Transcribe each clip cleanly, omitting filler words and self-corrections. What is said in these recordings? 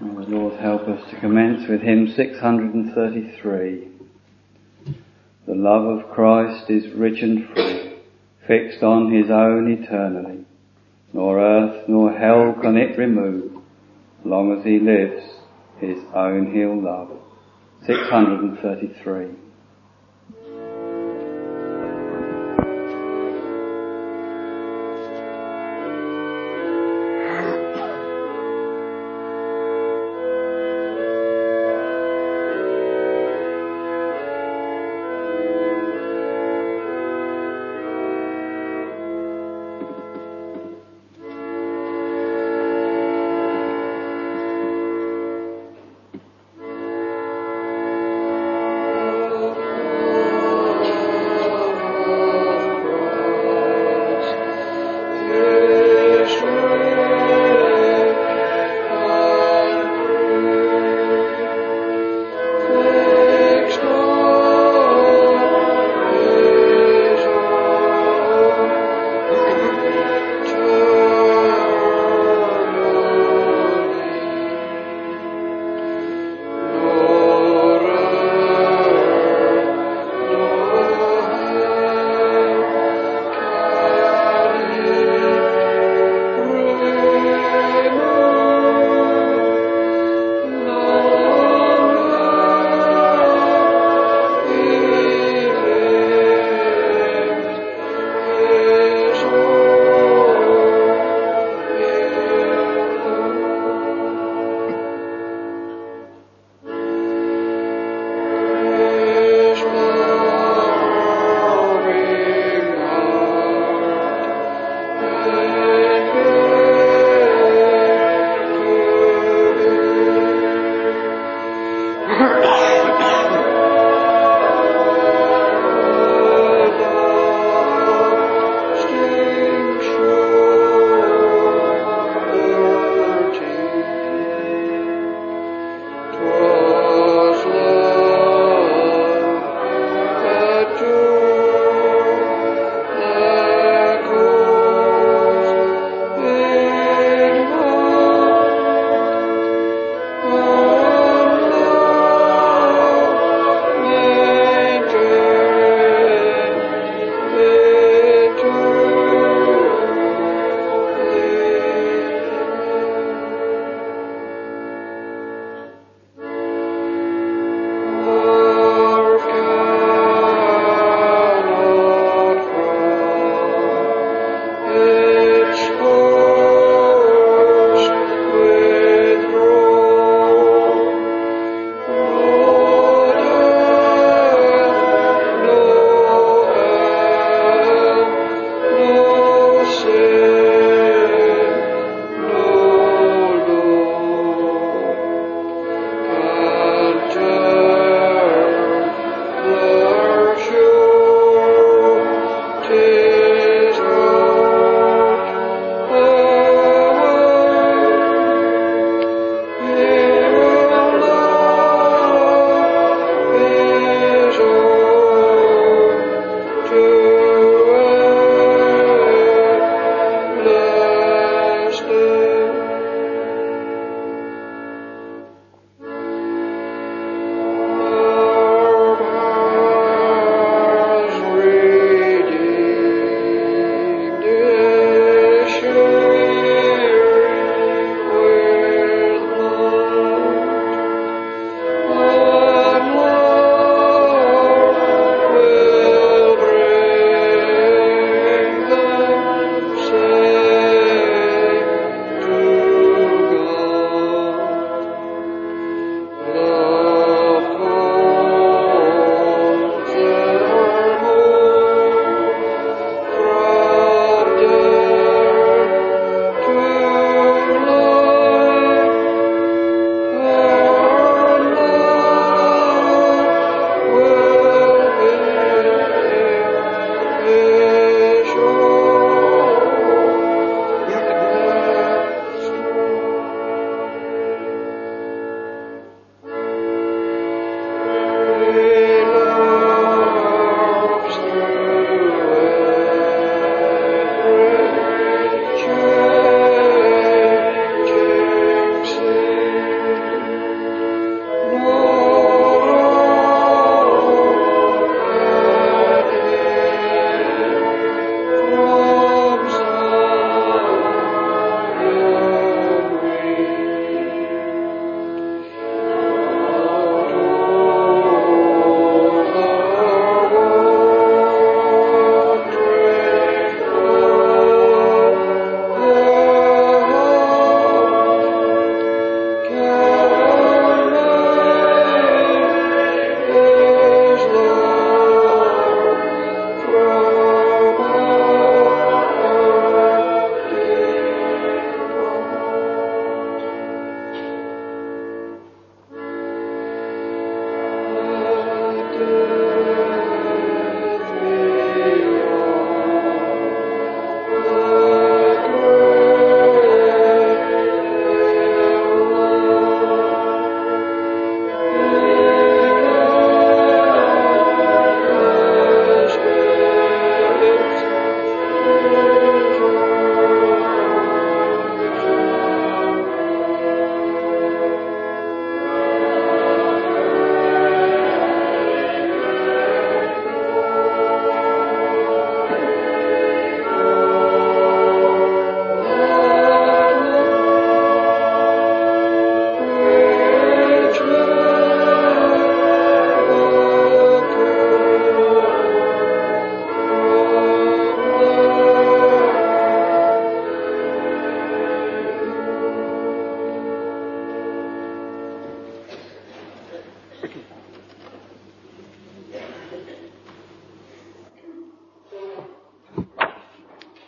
May the Lord help us to commence with hymn 633. The love of Christ is rich and free, fixed on his own eternally. Nor earth nor hell can it remove. Long as he lives, his own he'll love. 633.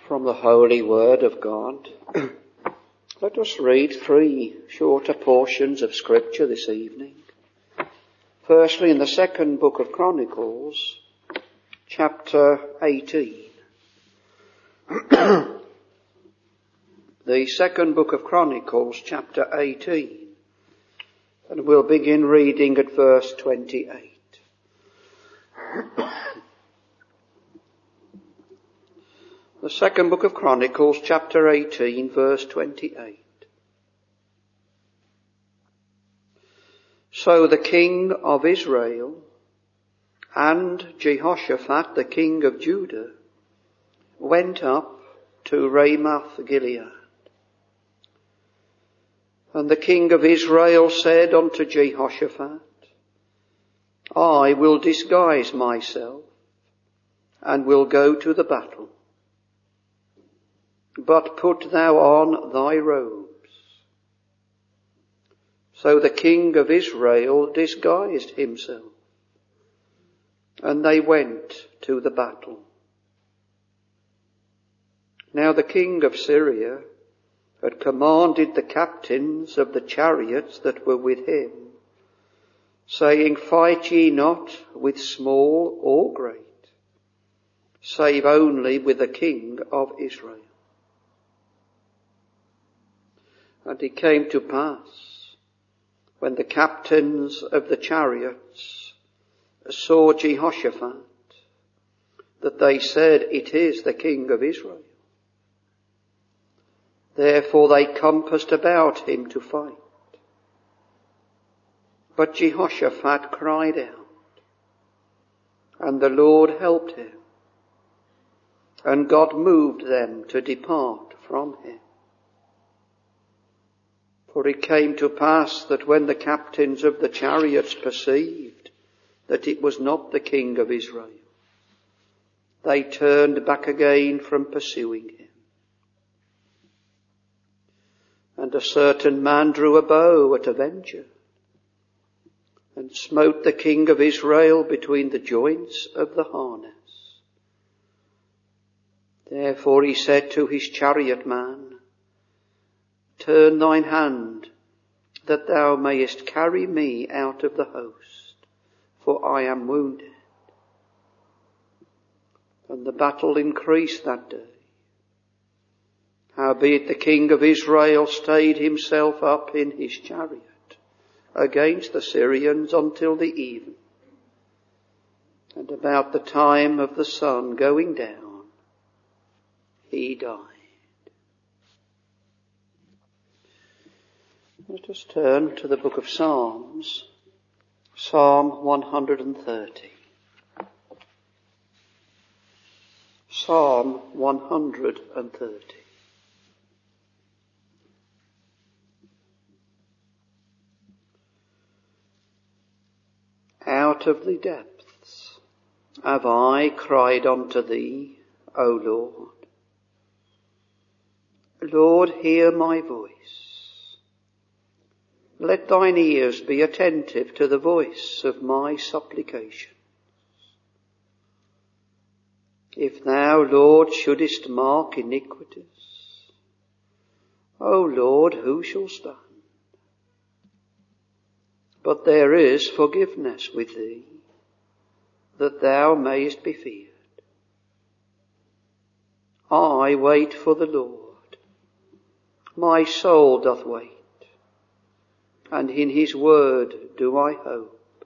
From the Holy Word of God, let us read 3 shorter portions of Scripture this evening. Firstly, in the second book of Chronicles, chapter 18. The second book of Chronicles, chapter 18. And we'll begin reading at verse 28. The second book of Chronicles, chapter 18, verse 28. So the king of Israel and Jehoshaphat, the king of Judah, went up to Ramoth Gilead. And the king of Israel said unto Jehoshaphat, I will disguise myself and will go to the battle. But put thou on thy robes. So the king of Israel disguised himself, and they went to the battle. Now the king of Syria had commanded the captains of the chariots that were with him, saying, Fight ye not with small or great, save only with the king of Israel. And it came to pass, when the captains of the chariots saw Jehoshaphat, that they said, It is the king of Israel. Therefore they compassed about him to fight. But Jehoshaphat cried out, and the Lord helped him, and God moved them to depart from him. For it came to pass that when the captains of the chariots perceived that it was not the king of Israel, they turned back again from pursuing him. And a certain man drew a bow at a venture, and smote the king of Israel between the joints of the harness. Therefore he said to his chariot man, Turn thine hand, that thou mayest carry me out of the host, for I am wounded. And the battle increased that day. Howbeit the king of Israel stayed himself up in his chariot against the Syrians until the even. And about the time of the sun going down, he died. Let us turn to the book of Psalms, Psalm 130. Psalm 130. Out of the depths have I cried unto thee, O Lord. Lord, hear my voice. Let thine ears be attentive to the voice of my supplication. If thou, Lord, shouldest mark iniquities, O Lord, who shall stand? But there is forgiveness with thee, that thou mayest be feared. I wait for the Lord. My soul doth wait, and in his word do I hope.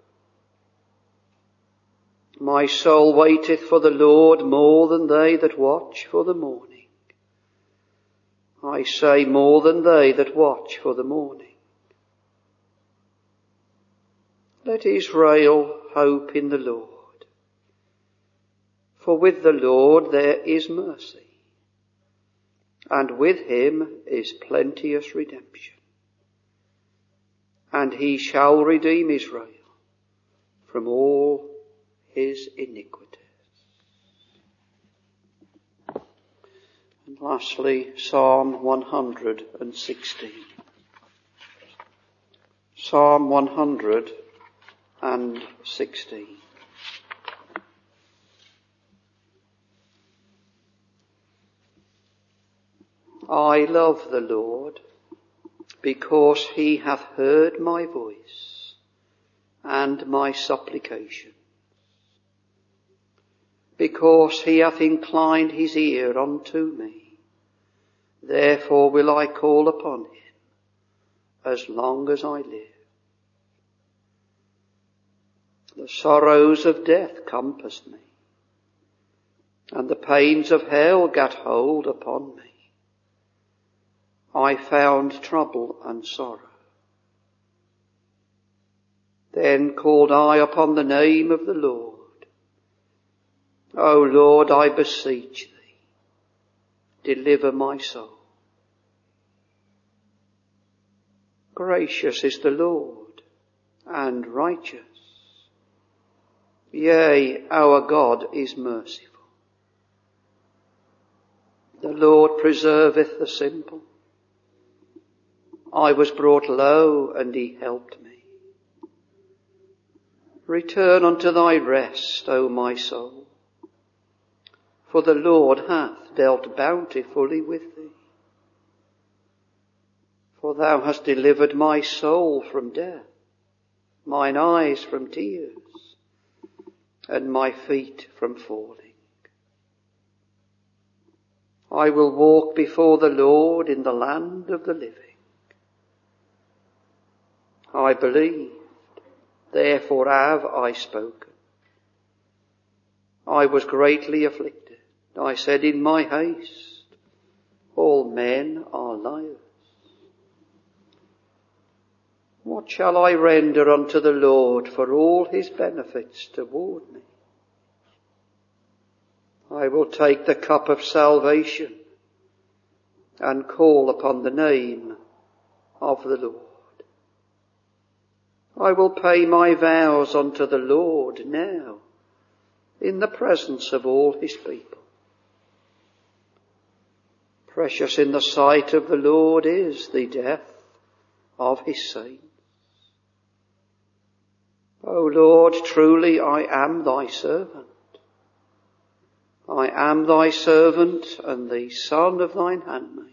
My soul waiteth for the Lord more than they that watch for the morning. I say more than they that watch for the morning. Let Israel hope in the Lord. For with the Lord there is mercy, and with him is plenteous redemption. And he shall redeem Israel from all his iniquities. And lastly, Psalm 116. Psalm 116. I love the Lord, because he hath heard my voice and my supplication. Because he hath inclined his ear unto me, therefore will I call upon him as long as I live. The sorrows of death compassed me, and the pains of hell gat hold upon me. I found trouble and sorrow. Then called I upon the name of the Lord. O Lord, I beseech thee, deliver my soul. Gracious is the Lord, and righteous. Yea, our God is merciful. The Lord preserveth the simple. I was brought low, and he helped me. Return unto thy rest, O my soul, for the Lord hath dealt bountifully with thee. For thou hast delivered my soul from death, mine eyes from tears, and my feet from falling. I will walk before the Lord in the land of the living. I believed, therefore have I spoken. I was greatly afflicted. I said in my haste, all men are liars. What shall I render unto the Lord for all his benefits toward me? I will take the cup of salvation and call upon the name of the Lord. I will pay my vows unto the Lord now, in the presence of all his people. Precious in the sight of the Lord is the death of his saints. O Lord, truly I am thy servant. I am thy servant and the son of thine handmaid.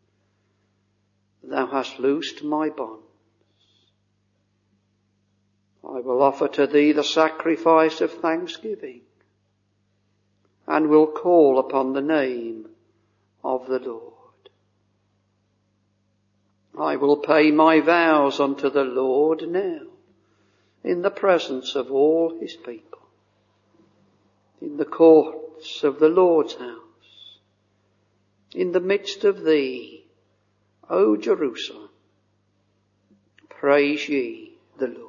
Thou hast loosed my bonds. I will offer to thee the sacrifice of thanksgiving, and will call upon the name of the Lord. I will pay my vows unto the Lord now, in the presence of all his people, in the courts of the Lord's house, in the midst of thee, O Jerusalem. Praise ye the Lord.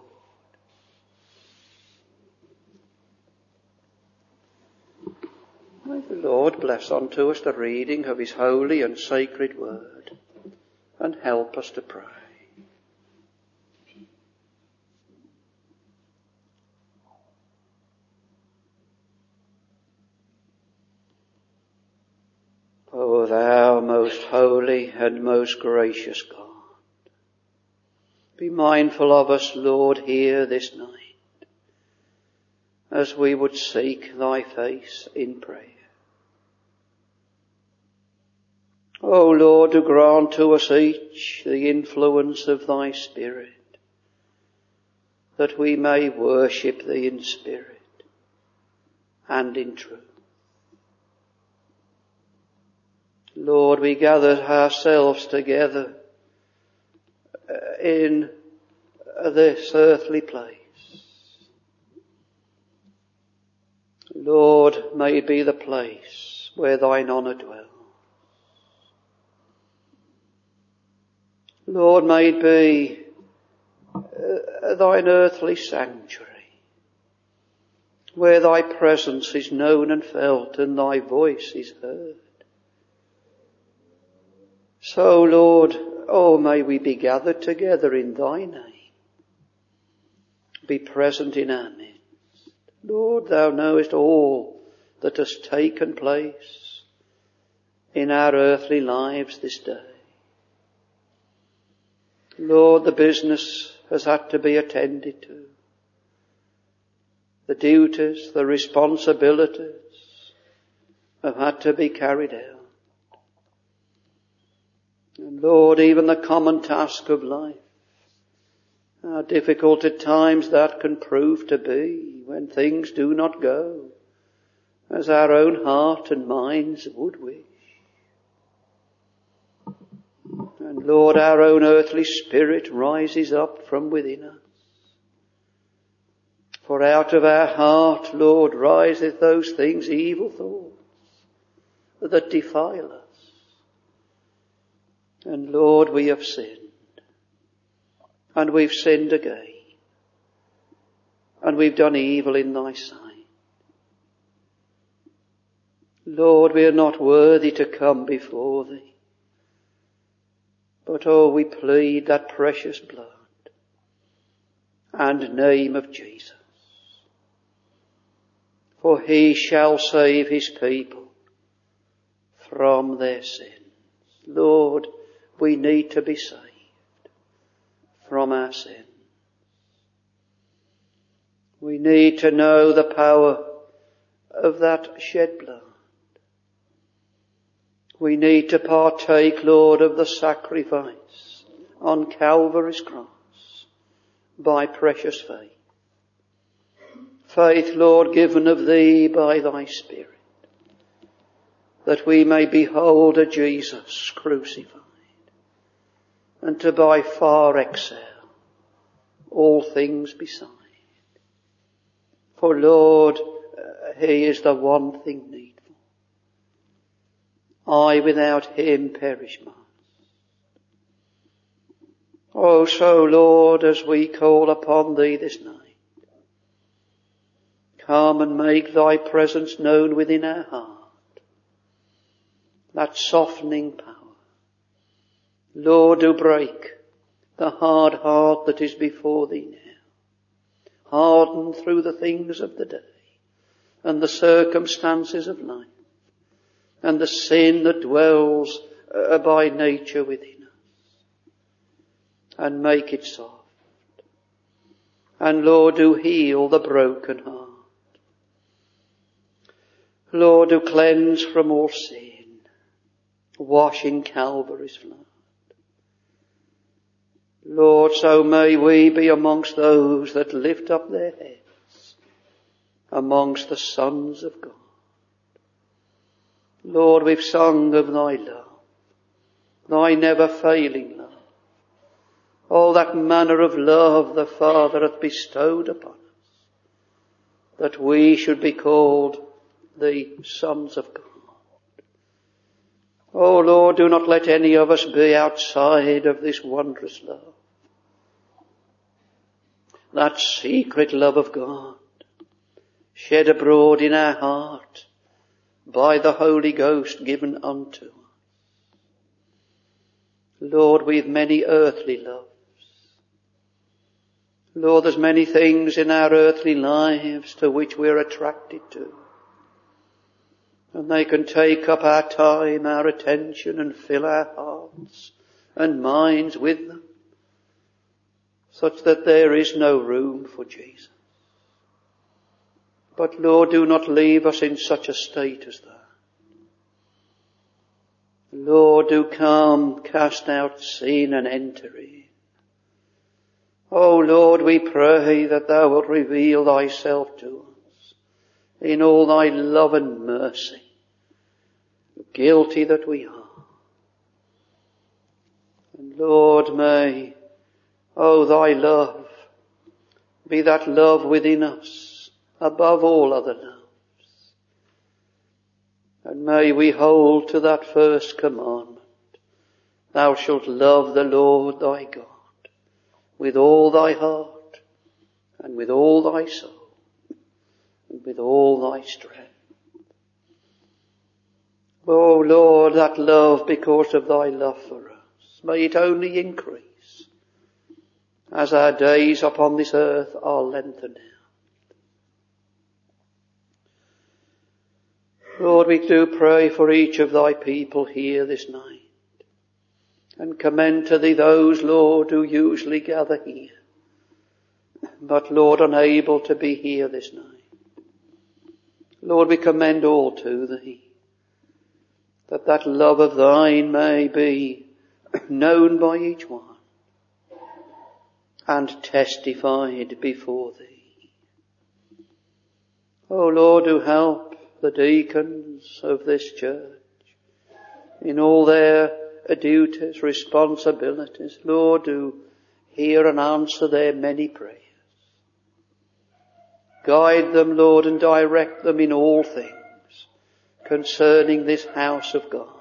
May the Lord bless unto us the reading of his holy and sacred word, and help us to pray. O thou most holy and most gracious God, be mindful of us, Lord, here this night, as we would seek thy face in prayer. O Lord, to grant to us each the influence of thy Spirit, that we may worship thee in spirit and in truth. Lord, we gather ourselves together in this earthly place. Lord, may it be the place where thine honour dwells. Lord, may it be thine earthly sanctuary, where thy presence is known and felt and thy voice is heard. So, Lord, may we be gathered together in thy name. Be present in our midst. Lord, thou knowest all that has taken place in our earthly lives this day. Lord, the business has had to be attended to. The duties, the responsibilities have had to be carried out. And Lord, even the common task of life, how difficult at times that can prove to be when things do not go as our own heart and minds would wish. And Lord, our own earthly spirit rises up from within us. For out of our heart, Lord, riseth those things, evil thoughts, that defile us. And Lord, we have sinned. And we've sinned again. And we've done evil in thy sight. Lord, we are not worthy to come before thee. But oh, we plead that precious blood and name of Jesus. For he shall save his people from their sins. Lord, we need to be saved from our sins. We need to know the power of that shed blood. We need to partake, Lord, of the sacrifice on Calvary's cross by precious faith. Faith, Lord, given of thee by thy Spirit, that we may behold a Jesus crucified, and to by far excel all things beside. For Lord, he is the one thing needful. I without him perish must. Oh, so Lord, as we call upon thee this night, come and make thy presence known within our heart. That softening power. Lord, do break the hard heart that is before thee now. Hardened through the things of the day and the circumstances of life and the sin that dwells by nature within us. And make it soft. And Lord, do heal the broken heart. Lord, do cleanse from all sin. Wash in Calvary's flood. Lord, so may we be amongst those that lift up their heads, amongst the sons of God. Lord, we've sung of thy love, thy never failing love. All that manner of love the Father hath bestowed upon us, that we should be called the sons of God. Oh Lord, do not let any of us be outside of this wondrous love. That secret love of God, shed abroad in our heart by the Holy Ghost given unto us. Lord, we've many earthly loves. Lord, there's many things in our earthly lives to which we're attracted to. And they can take up our time, our attention, and fill our hearts and minds with them, such that there is no room for Jesus. But Lord, do not leave us in such a state as that. Lord, do come, cast out sin and enter in. Oh Lord, we pray that thou wilt reveal thyself to us in all thy love and mercy, guilty that we are. And Lord, may, oh, thy love be that love within us above all other loves. And may we hold to that first commandment. Thou shalt love the Lord thy God with all thy heart and with all thy soul and with all thy strength. Oh Lord, that love because of thy love for us, may it only increase as our days upon this earth are lengthened out. Lord, we do pray for each of thy people here this night and commend to thee those, Lord, who usually gather here, but Lord, unable to be here this night. Lord, we commend all to thee, that love of thine may be known by each one, and testified before thee. O Lord, do help the deacons of this church in all their duties, responsibilities. Lord, do hear and answer their many prayers. Guide them, Lord, and direct them in all things concerning this house of God.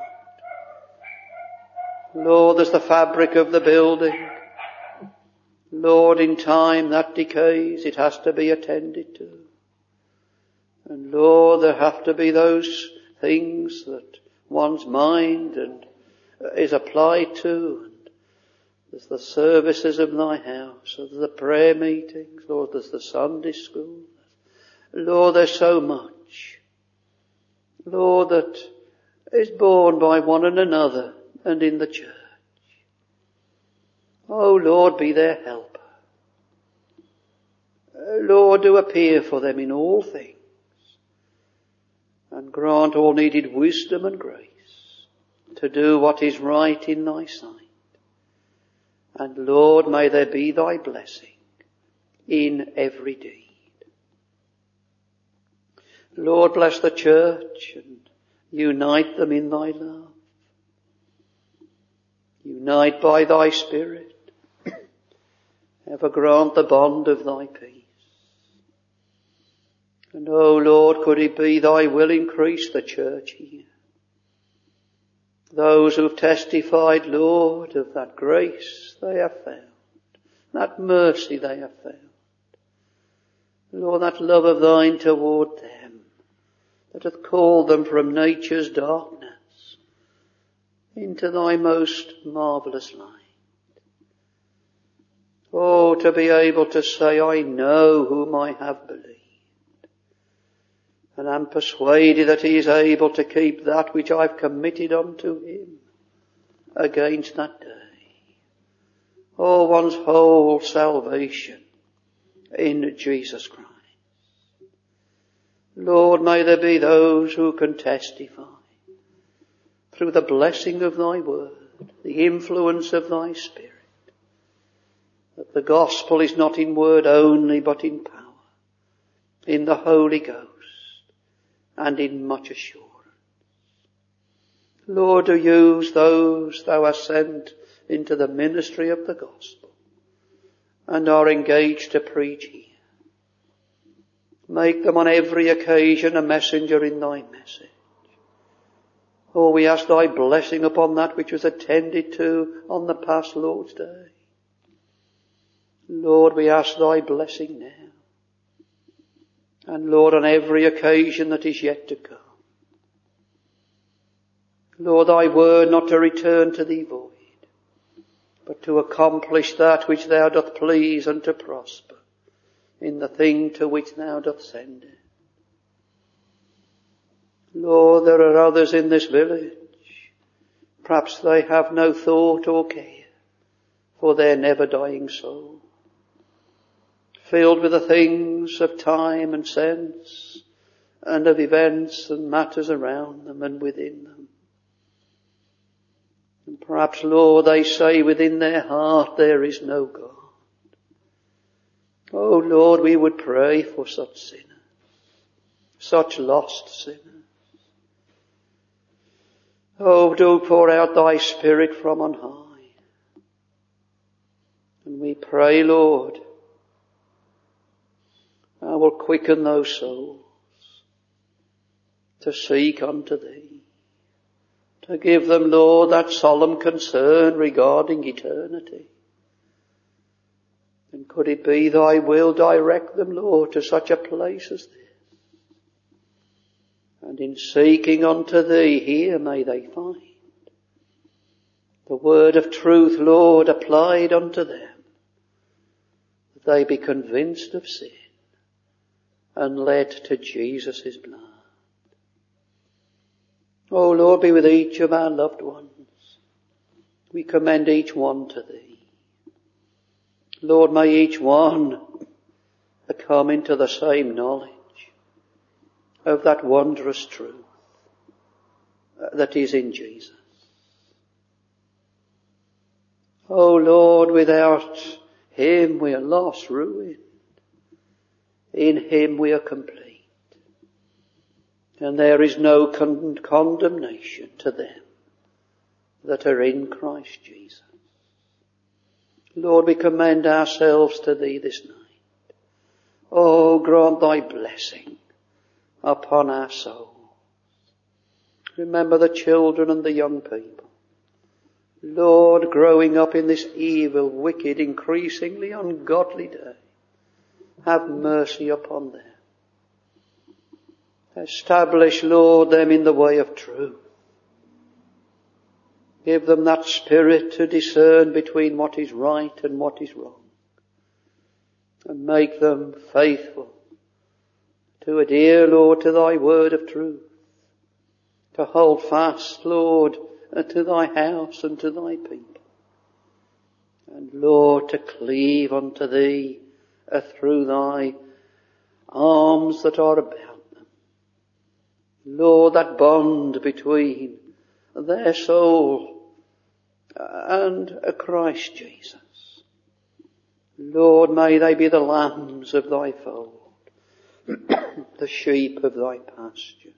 Lord, there's the fabric of the building. Lord, in time that decays, it has to be attended to. And Lord, there have to be those things that one's mind and is applied to. And there's the services of thy house. There's the prayer meetings. Lord, there's the Sunday school. Lord, there's so much. Lord, that is borne by one and another and in the church. Oh Lord, be their helper. Lord, do appear for them in all things, and grant all needed wisdom and grace to do what is right in thy sight. And Lord, may there be thy blessing in every deed. Lord, bless the church and unite them in thy love. Unite by thy Spirit. Ever grant the bond of thy peace. And, O Lord, could it be thy will, increase the church here. Those who've testified, Lord, of that grace they have found, that mercy they have found. Lord, that love of thine toward them, that hath called them from nature's darkness into thy most marvellous light. Oh, to be able to say, I know whom I have believed, and am persuaded that he is able to keep that which I've committed unto him against that day. Oh, one's whole salvation in Jesus Christ. Lord, may there be those who can testify through the blessing of thy word, the influence of thy Spirit, that the gospel is not in word only, but in power, in the Holy Ghost, and in much assurance. Lord, do use those thou hast sent into the ministry of the gospel and are engaged to preach here. Make them on every occasion a messenger in thy message. Oh, we ask thy blessing upon that which was attended to on the past Lord's Day. Lord, we ask thy blessing now. And Lord, on every occasion that is yet to come. Lord, thy word not to return to thee void, but to accomplish that which thou doth please and to prosper in the thing to which thou doth send it. Lord, there are others in this village. Perhaps they have no thought or care for their never-dying soul, filled with the things of time and sense and of events and matters around them and within them. And perhaps, Lord, they say within their heart there is no God. Oh, Lord, we would pray for such sinners, such lost sinners. Oh, do pour out thy Spirit from on high. And we pray, Lord, I will quicken those souls to seek unto thee, to give them, Lord, that solemn concern regarding eternity. And could it be thy will, direct them, Lord, to such a place as this. And in seeking unto thee, here may they find the word of truth, Lord, applied unto them, that they be convinced of sin and led to Jesus' blood. Oh Lord, be with each of our loved ones. We commend each one to thee. Lord, may each one come into the same knowledge of that wondrous truth that is in Jesus. Oh Lord, without him we are lost, ruined. In him we are complete. And there is no condemnation to them that are in Christ Jesus. Lord, we commend ourselves to thee this night. Oh, grant thy blessing upon our souls. Remember the children and the young people. Lord, growing up in this evil, wicked, increasingly ungodly day, have mercy upon them. Establish, Lord, them in the way of truth. Give them that spirit to discern between what is right and what is wrong. And make them faithful to adhere, Lord, to thy word of truth. To hold fast, Lord, to thy house and to thy people. And Lord, to cleave unto thee through thy arms that are about them. Lord, that bond between their soul and Christ Jesus. Lord, may they be the lambs of thy fold, the sheep of thy pasture.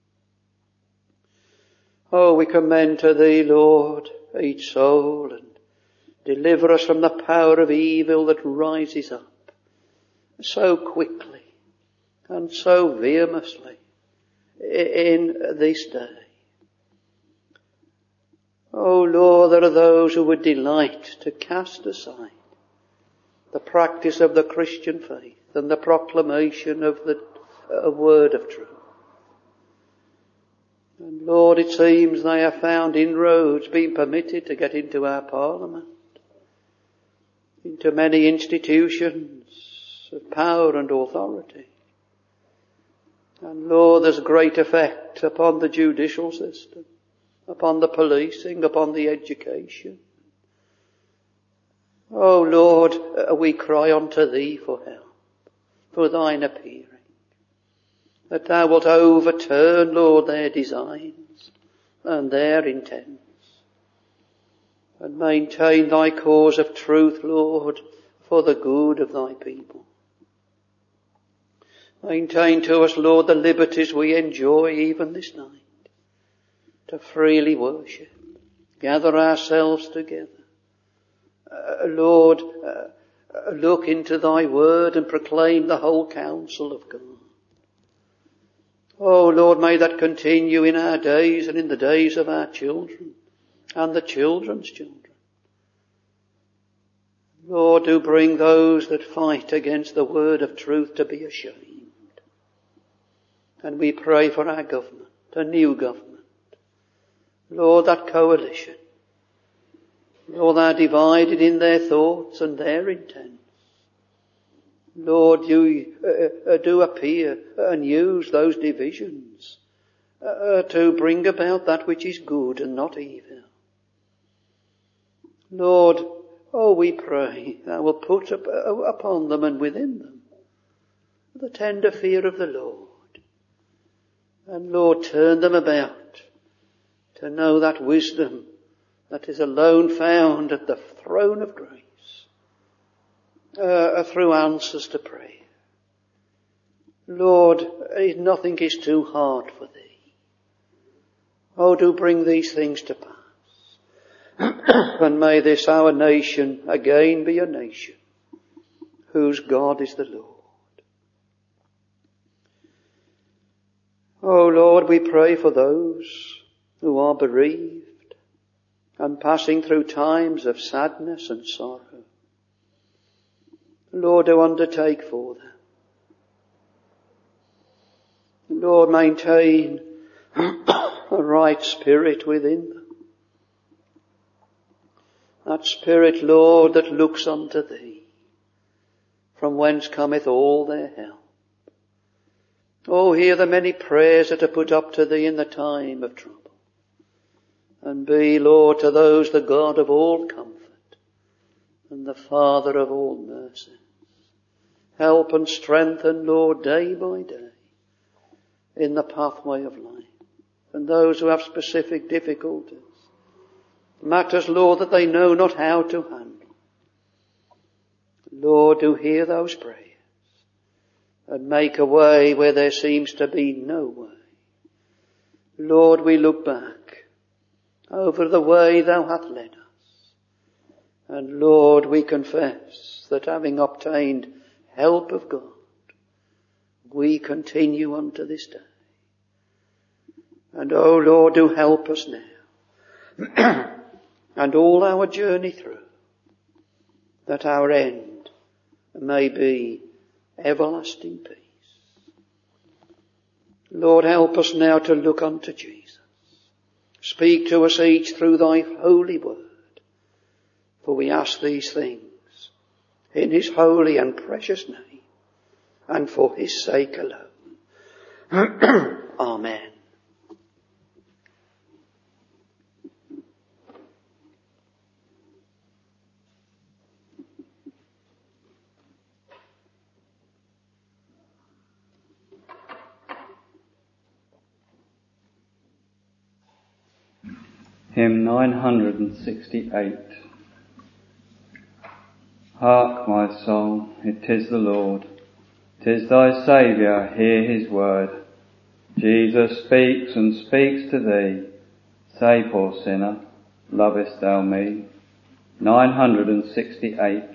Oh, we commend to thee, Lord, each soul, and deliver us from the power of evil that rises up so quickly and so vehemently in this day. Oh Lord, there are those who would delight to cast aside the practice of the Christian faith and the proclamation of the word of truth. And Lord, it seems they have found inroads being permitted to get into our parliament, into many institutions of power and authority. And Lord, there's great effect upon the judicial system, upon the policing, upon the education. Oh Lord, we cry unto thee for help, for thine appearing, that thou wilt overturn, Lord, their designs and their intents, and maintain thy cause of truth, Lord, for the good of thy people. Maintain to us, Lord, the liberties we enjoy even this night, to freely worship, gather ourselves together. Lord, look into thy word and proclaim the whole counsel of God. Oh Lord, may that continue in our days and in the days of our children and the children's children. Lord, do bring those that fight against the word of truth to be ashamed. And we pray for our government, a new government. Lord, that coalition. Lord, they are divided in their thoughts and their intents. Lord, you do appear and use those divisions to bring about that which is good and not evil. Lord, oh, we pray thou wilt put upon them and within them the tender fear of the Lord. And Lord, turn them about to know that wisdom that is alone found at the throne of grace, through answers to prayer. Lord, nothing is too hard for thee. Oh, do bring these things to pass. And may this our nation again be a nation whose God is the Lord. Oh Lord, we pray for those who are bereaved and passing through times of sadness and sorrow. Lord, do undertake for them. Lord, maintain a right spirit within them. That spirit, Lord, that looks unto thee, from whence cometh all their help. Oh, hear the many prayers that are put up to thee in the time of trouble. And be, Lord, to those the God of all comfort and the Father of all mercy. Help and strengthen, Lord, day by day in the pathway of life. And those who have specific difficulties Matters, Lord, that they know not how to handle. Lord, do hear those prayers and make a way where there seems to be no way. Lord, we look back over the way thou hast led us. And Lord, we confess that having obtained help of God, we continue unto this day. And oh Lord, do help us now and all our journey through, that our end may be everlasting peace. Lord, help us now to look unto Jesus. Speak to us each through thy holy word. For we ask these things in his holy and precious name and for his sake alone. Amen. Hymn 968. Hark, my soul, it is the Lord, 'tis thy Saviour, hear his word. Jesus speaks and speaks to thee, say, poor sinner, lovest thou me? 968.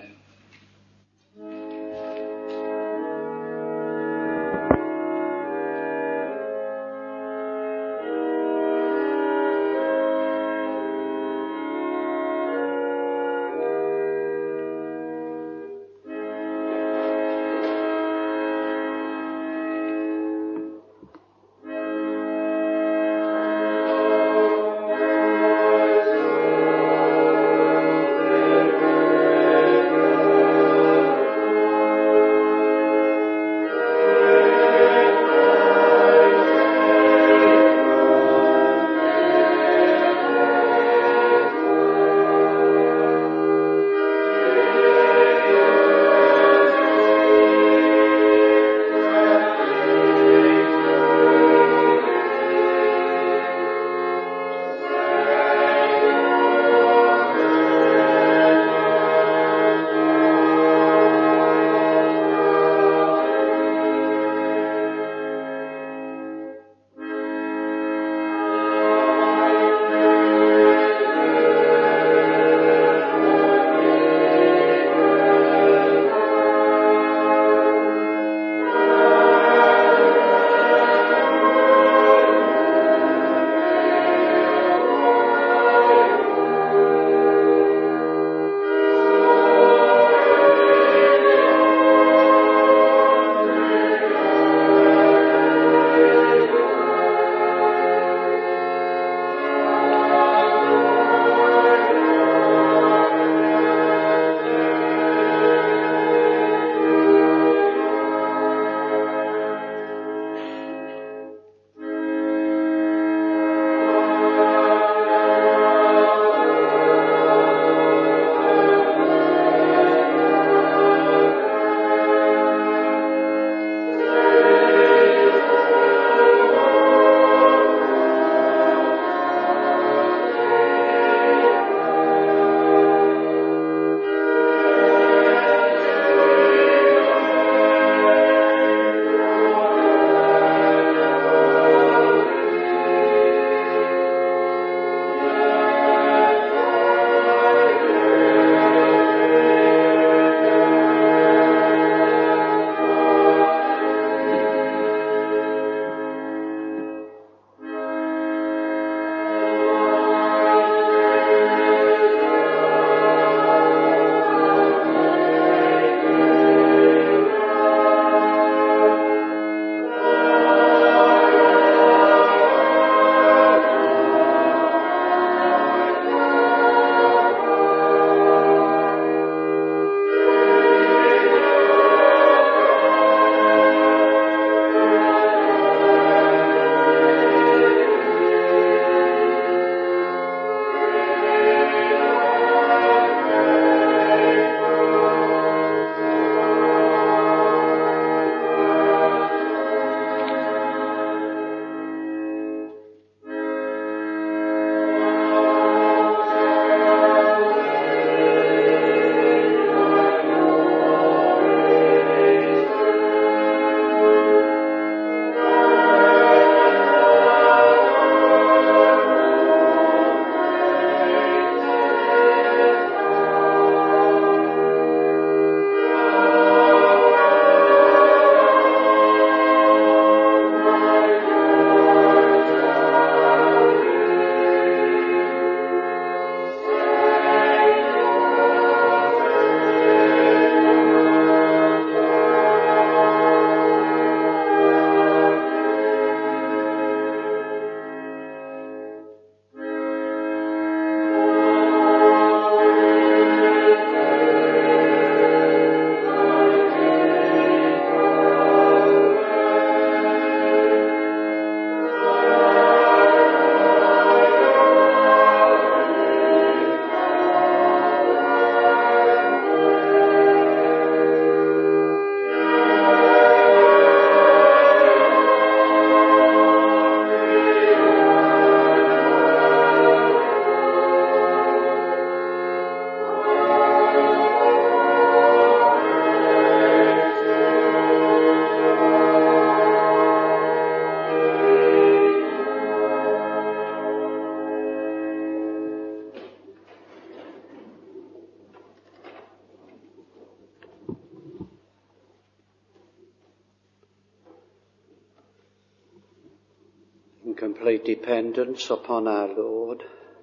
complete dependence upon our Lord,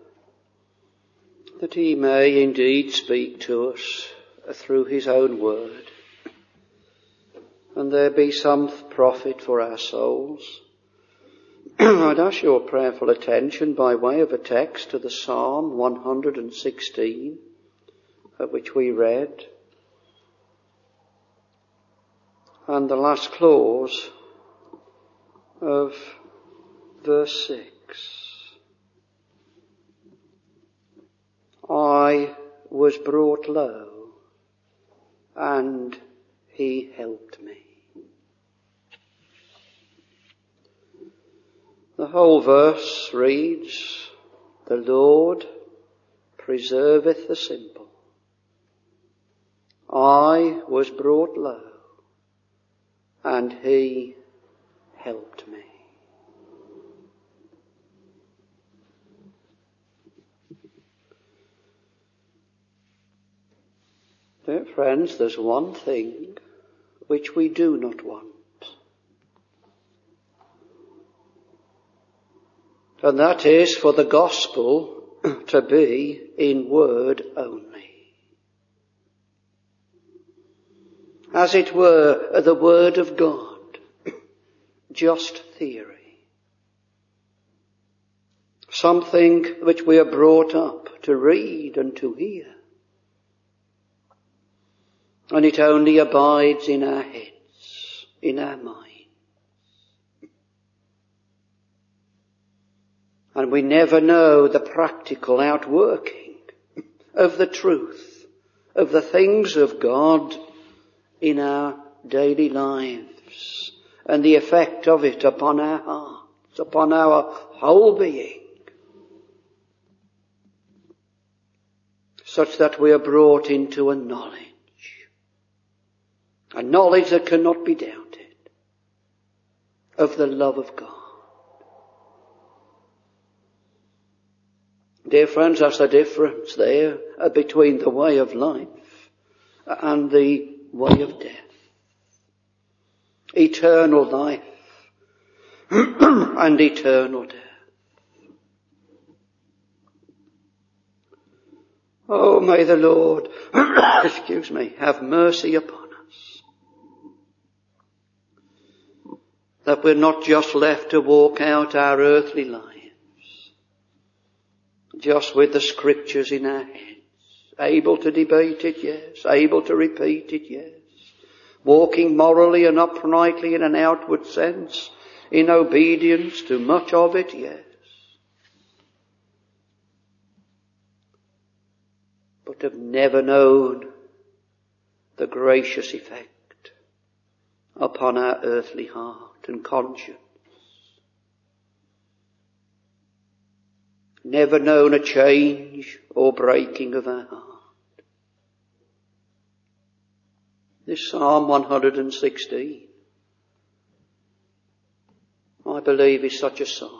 that he may indeed speak to us through his own word, and there be some profit for our souls. I'd ask your prayerful attention by way of a text to the Psalm 116, which we read, and the last clause of verse 6. I was brought low, and he helped me. The whole verse reads, the Lord preserveth the simple. I was brought low, and he helped me. Dear friends, there's one thing which we do not want. And that is for the gospel to be in word only. As it were, the word of God, just theory. Something which we are brought up to read and to hear. And it only abides in our heads, in our minds. And we never know the practical outworking of the truth, of the things of God in our daily lives, and the effect of it upon our hearts, upon our whole being, such that we are brought into a knowledge that cannot be doubted, of the love of God. Dear friends, that's the difference there between the way of life and the way of death. Eternal life and eternal death. Oh, may the Lord, have mercy upon us. That we're not just left to walk out our earthly life, just with the scriptures in our heads, able to debate it, yes, able to repeat it, yes, walking morally and uprightly in an outward sense, in obedience to much of it, yes, but have never known the gracious effect upon our earthly heart and conscience. Never known a change or breaking of our heart. This Psalm 116, I believe, is such a psalm.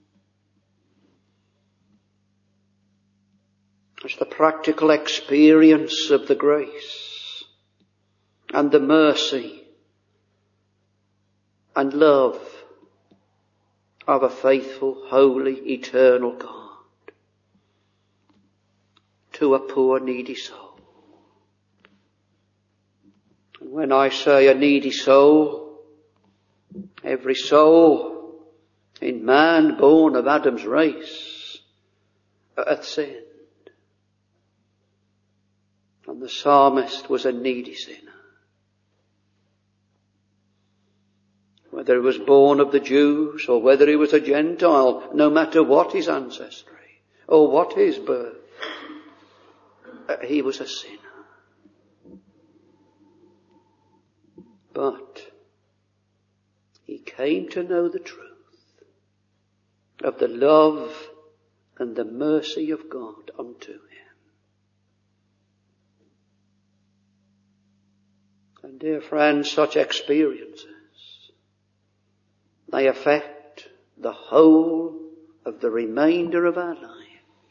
It's the practical experience of the grace and the mercy and love of a faithful, holy, eternal God to a poor, needy soul. And when I say a needy soul, every soul in man born of Adam's race hath sinned. And the psalmist was a needy sinner. Whether he was born of the Jews or whether he was a Gentile, no matter what his ancestry or what his birth, he was a sinner. But he came to know the truth of the love and the mercy of God unto him. And dear friends, such experiences, they affect the whole of the remainder of our lives.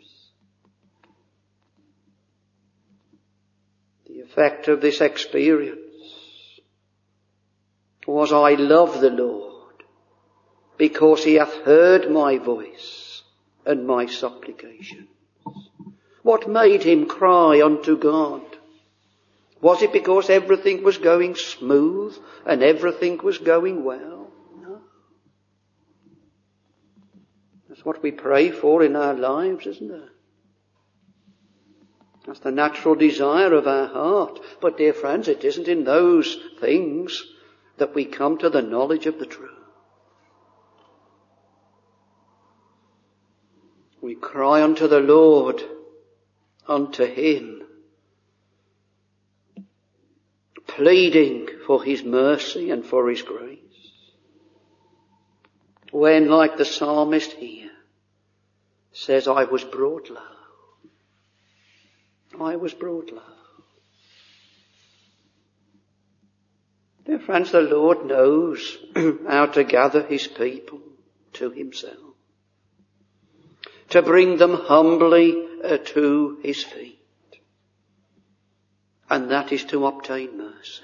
The effect of this experience was, I love the Lord, because he hath heard my voice and my supplications. What made him cry unto God? Was it because everything was going smooth and everything was going well? No. That's what we pray for in our lives, isn't it? That's the natural desire of our heart. But dear friends, it isn't in those things that we come to the knowledge of the truth. We cry unto the Lord, unto him, pleading for his mercy and for his grace. When, like the psalmist here, says, I was brought low. I was brought low. Dear friends, the Lord knows how to gather his people to himself, to bring them humbly to his feet. And that is to obtain mercy.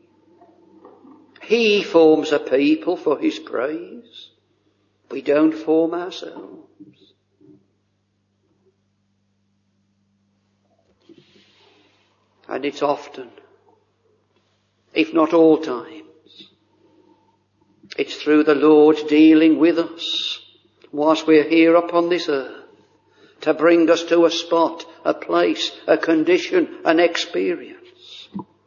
He forms a people for his praise. We don't form ourselves. And it's often, if not all times, it's through the Lord dealing with us whilst we're here upon this earth to bring us to a spot, a place, a condition, an experience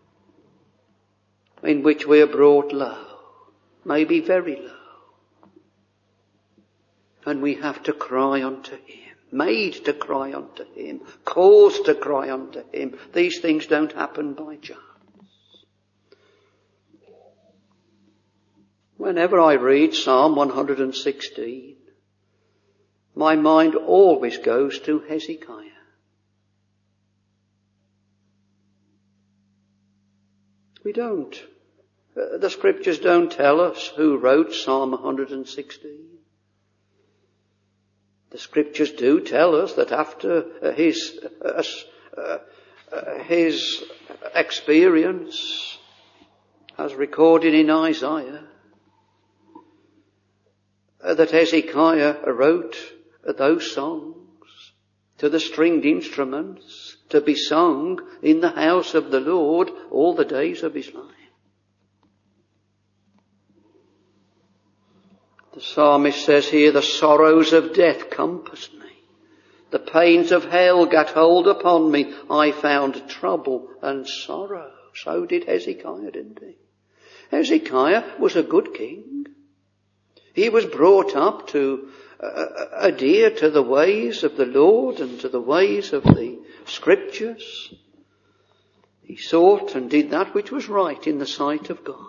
in which we are brought low, maybe very low. And we have to cry unto him. Made to cry unto him, caused to cry unto him. These things don't happen by chance. Whenever I read Psalm 116, my mind always goes to Hezekiah. The scriptures don't tell us who wrote Psalm 116. The scriptures do tell us that after his experience, as recorded in Isaiah, that Hezekiah wrote those songs to the stringed instruments to be sung in the house of the Lord all the days of his life. The psalmist says here, the sorrows of death compassed me. The pains of hell gat hold upon me. I found trouble and sorrow. So did Hezekiah, didn't he? Hezekiah was a good king. He was brought up to adhere to the ways of the Lord and to the ways of the scriptures. He sought and did that which was right in the sight of God.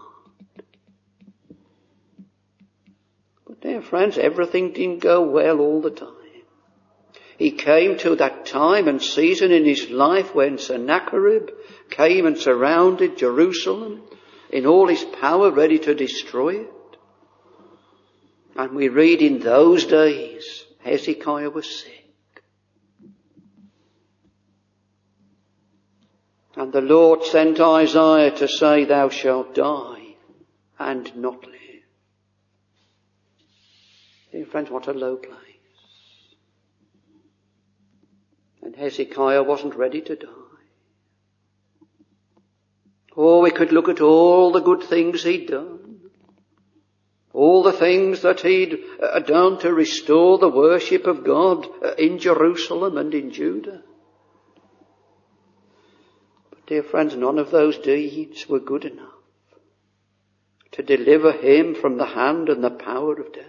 Dear friends, everything didn't go well all the time. He came to that time and season in his life when Sennacherib came and surrounded Jerusalem in all his power, ready to destroy it. And we read in those days, Hezekiah was sick. And the Lord sent Isaiah to say, thou shalt die and not live. Dear friends, what a low place. And Hezekiah wasn't ready to die. Oh, we could look at all the good things he'd done. All the things that he'd done to restore the worship of God in Jerusalem and in Judah. But dear friends, none of those deeds were good enough to deliver him from the hand and the power of death.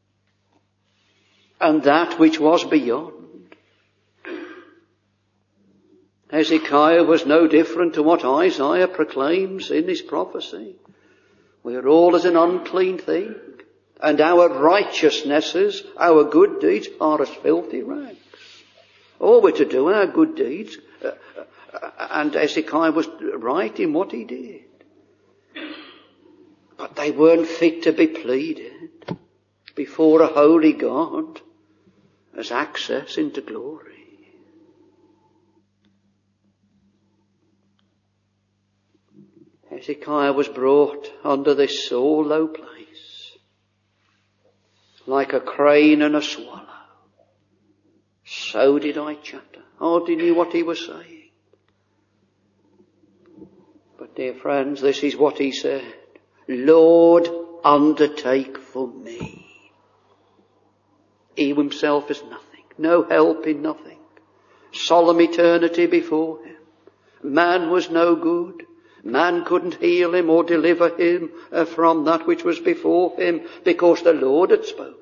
And that which was beyond. Hezekiah was no different to what Isaiah proclaims in his prophecy. We are all as an unclean thing, and our righteousnesses, our good deeds, are as filthy rags. All we're to do our good deeds, and Hezekiah was right in what he did. But they weren't fit to be pleaded before a holy God as access into glory. Hezekiah was brought under this so low place. like a crane and a swallow. So did I chatter. Hardly knew what he was saying. But dear friends, this is what he said. Lord, undertake for me. He himself is nothing. No help in nothing. Solemn eternity before him. Man was no good. Man couldn't heal him or deliver him from that which was before him because the Lord had spoken.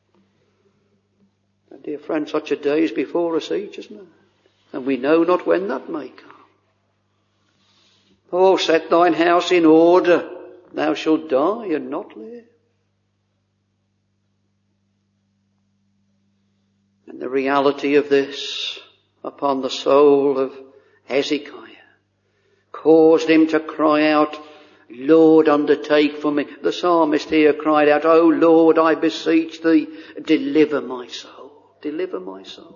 And dear friend, such a day is before us each, isn't it? And we know not when that may come. Oh, set thine house in order. Thou shalt die and not live. And the reality of this upon the soul of Hezekiah caused him to cry out, Lord, undertake for me. The psalmist here cried out, O Lord, I beseech thee, deliver my soul. Deliver my soul.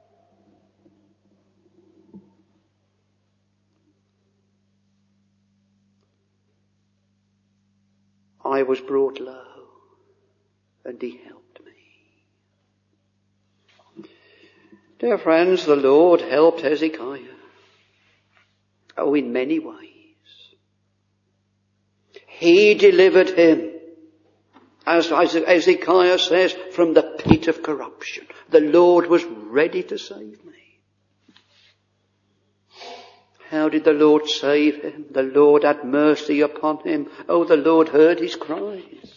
I was brought low, and he helped me. Dear friends, the Lord helped Hezekiah. Oh, in many ways. He delivered him, as Hezekiah says, from the pit of corruption. The Lord was ready to save me. How did the Lord save him? The Lord had mercy upon him. Oh, the Lord heard his cries.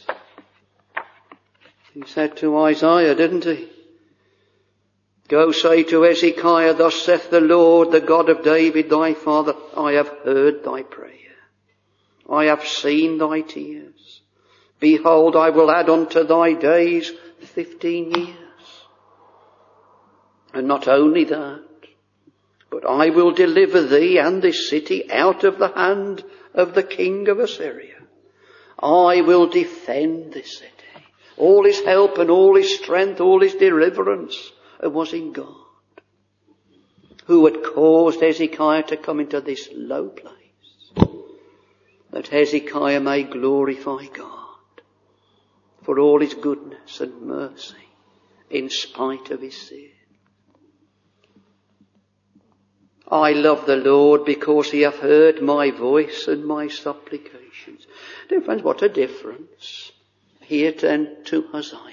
He said to Isaiah, didn't he? Go say to Hezekiah, thus saith the Lord, the God of David thy father, I have heard thy prayer. I have seen thy tears. Behold, I will add unto thy days 15 years. And not only that, but I will deliver thee and this city out of the hand of the king of Assyria. I will defend this city. All his help and all his strength, all his deliverance was in God, who had caused Hezekiah to come into this low place, that Hezekiah may glorify God for all his goodness and mercy in spite of his sin. I love the Lord because he hath heard my voice and my supplications. Dear friends, what a difference here then to Uzziah.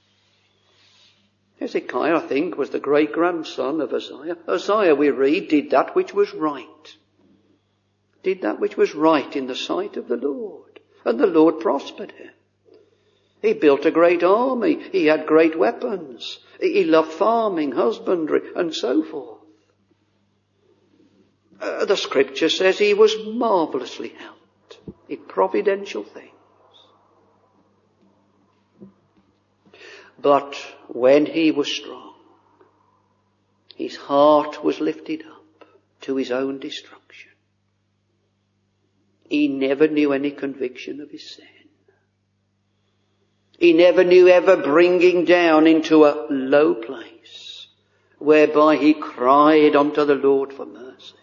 Hezekiah, I think, was the great-grandson of Uzziah. Uzziah, we read, did that which was right. Did that which was right in the sight of the Lord. And the Lord prospered him. He built a great army. He had great weapons. He loved farming, husbandry, and so forth. The scripture says he was marvellously helped in providential things. But when he was strong, his heart was lifted up to his own destruction. He never knew any conviction of his sin. He never knew ever bringing down into a low place whereby he cried unto the Lord for mercy.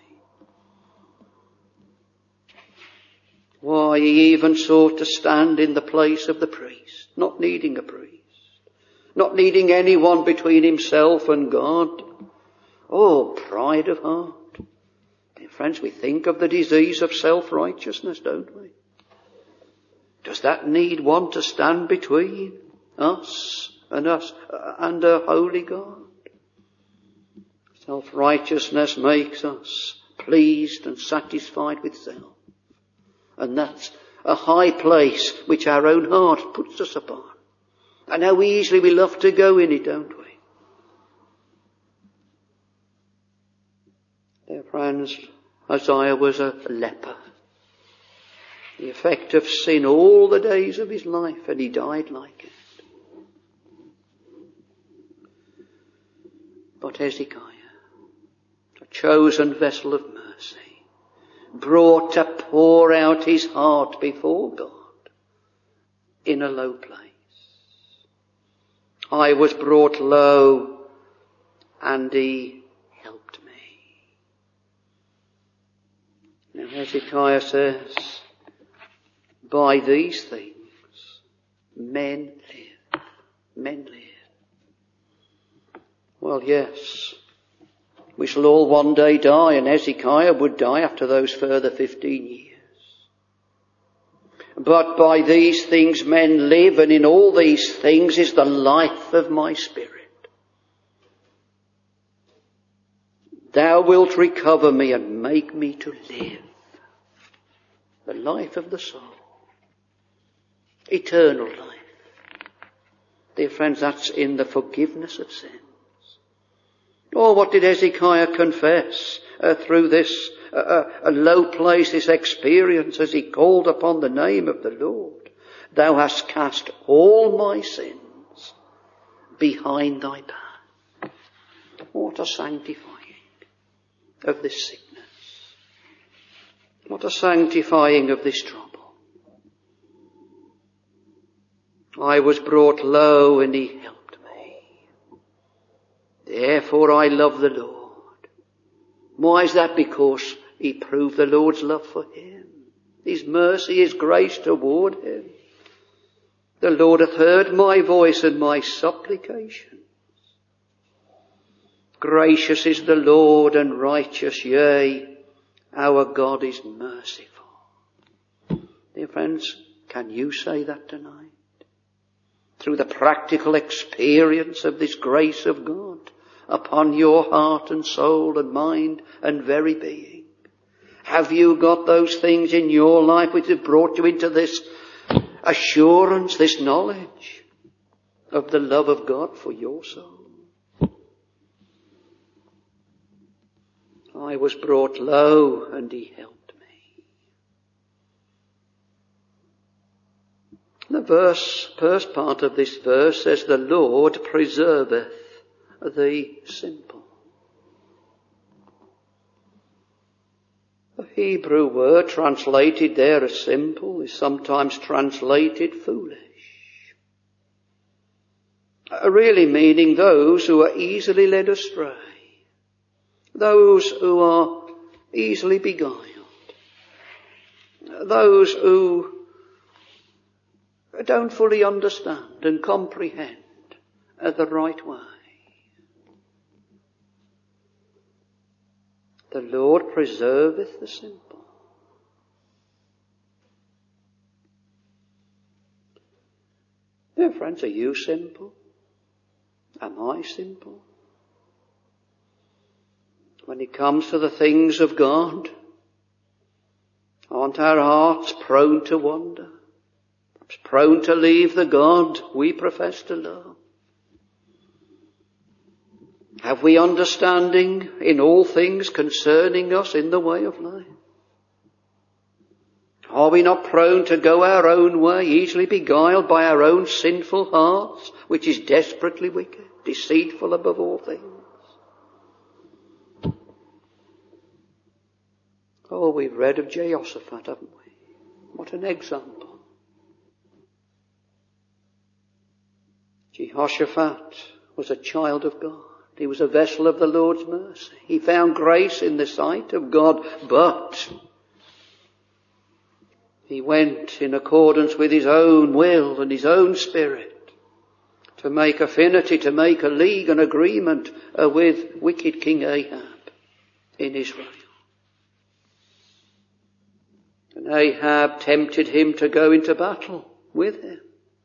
Why, he even sought to stand in the place of the priest, not needing a priest, not needing anyone between himself and God. Oh, pride of heart. Dear friends, we think of the disease of self-righteousness, don't we? Does that need one to stand between us and a holy God? Self-righteousness makes us pleased and satisfied with self. And that's a high place which our own heart puts us upon. And how easily we love to go in it, don't we? Dear friends, Uzziah was a leper. The effect of sin all the days of his life, and he died like it. But Hezekiah, a chosen vessel of mercy, brought to pour out his heart before God in a low place. I was brought low, and he helped me. Now Hezekiah says, by these things men live. men live. Well, yes, we shall all one day die, and Hezekiah would die after those further 15 years. But by these things men live, and in all these things is the life of my spirit. Thou wilt recover me and make me to live. The life of the soul. Eternal life. Dear friends, that's in the forgiveness of sins. Oh, what did Hezekiah confess through this a low place, this experience, as he called upon the name of the Lord? Thou hast cast all my sins behind thy back. What a sanctifying of this sickness. What a sanctifying of this trouble. I was brought low and he helped me. Therefore I love the Lord. Why is that? Because he proved the Lord's love for him. His mercy, his grace toward him. The Lord hath heard my voice and my supplication. Gracious is the Lord and righteous, yea, our God is merciful. Dear friends, can you say that tonight? Through the practical experience of this grace of God upon your heart and soul and mind and very being. Have you got those things in your life which have brought you into this assurance, this knowledge of the love of God for your soul? I was brought low and he helped me. The first part of this verse says, the Lord preserveth the simple. The Hebrew word translated there as simple is sometimes translated foolish. Really meaning those who are easily led astray. Those who are easily beguiled. Those who don't fully understand and comprehend the right way. The Lord preserveth the simple. Dear friends, are you simple? Am I simple? When it comes to the things of God, aren't our hearts prone to wander? Perhaps prone to leave the God we profess to love? Have we understanding in all things concerning us in the way of life? Are we not prone to go our own way, easily beguiled by our own sinful hearts, which is desperately wicked, deceitful above all things? Oh, we've read of Jehoshaphat, haven't we? What an example. Jehoshaphat was a child of God. He was a vessel of the Lord's mercy. He found grace in the sight of God, but he went in accordance with his own will and his own spirit to make affinity, to make a league, an agreement with wicked King Ahab in Israel. And Ahab tempted him to go into battle with him.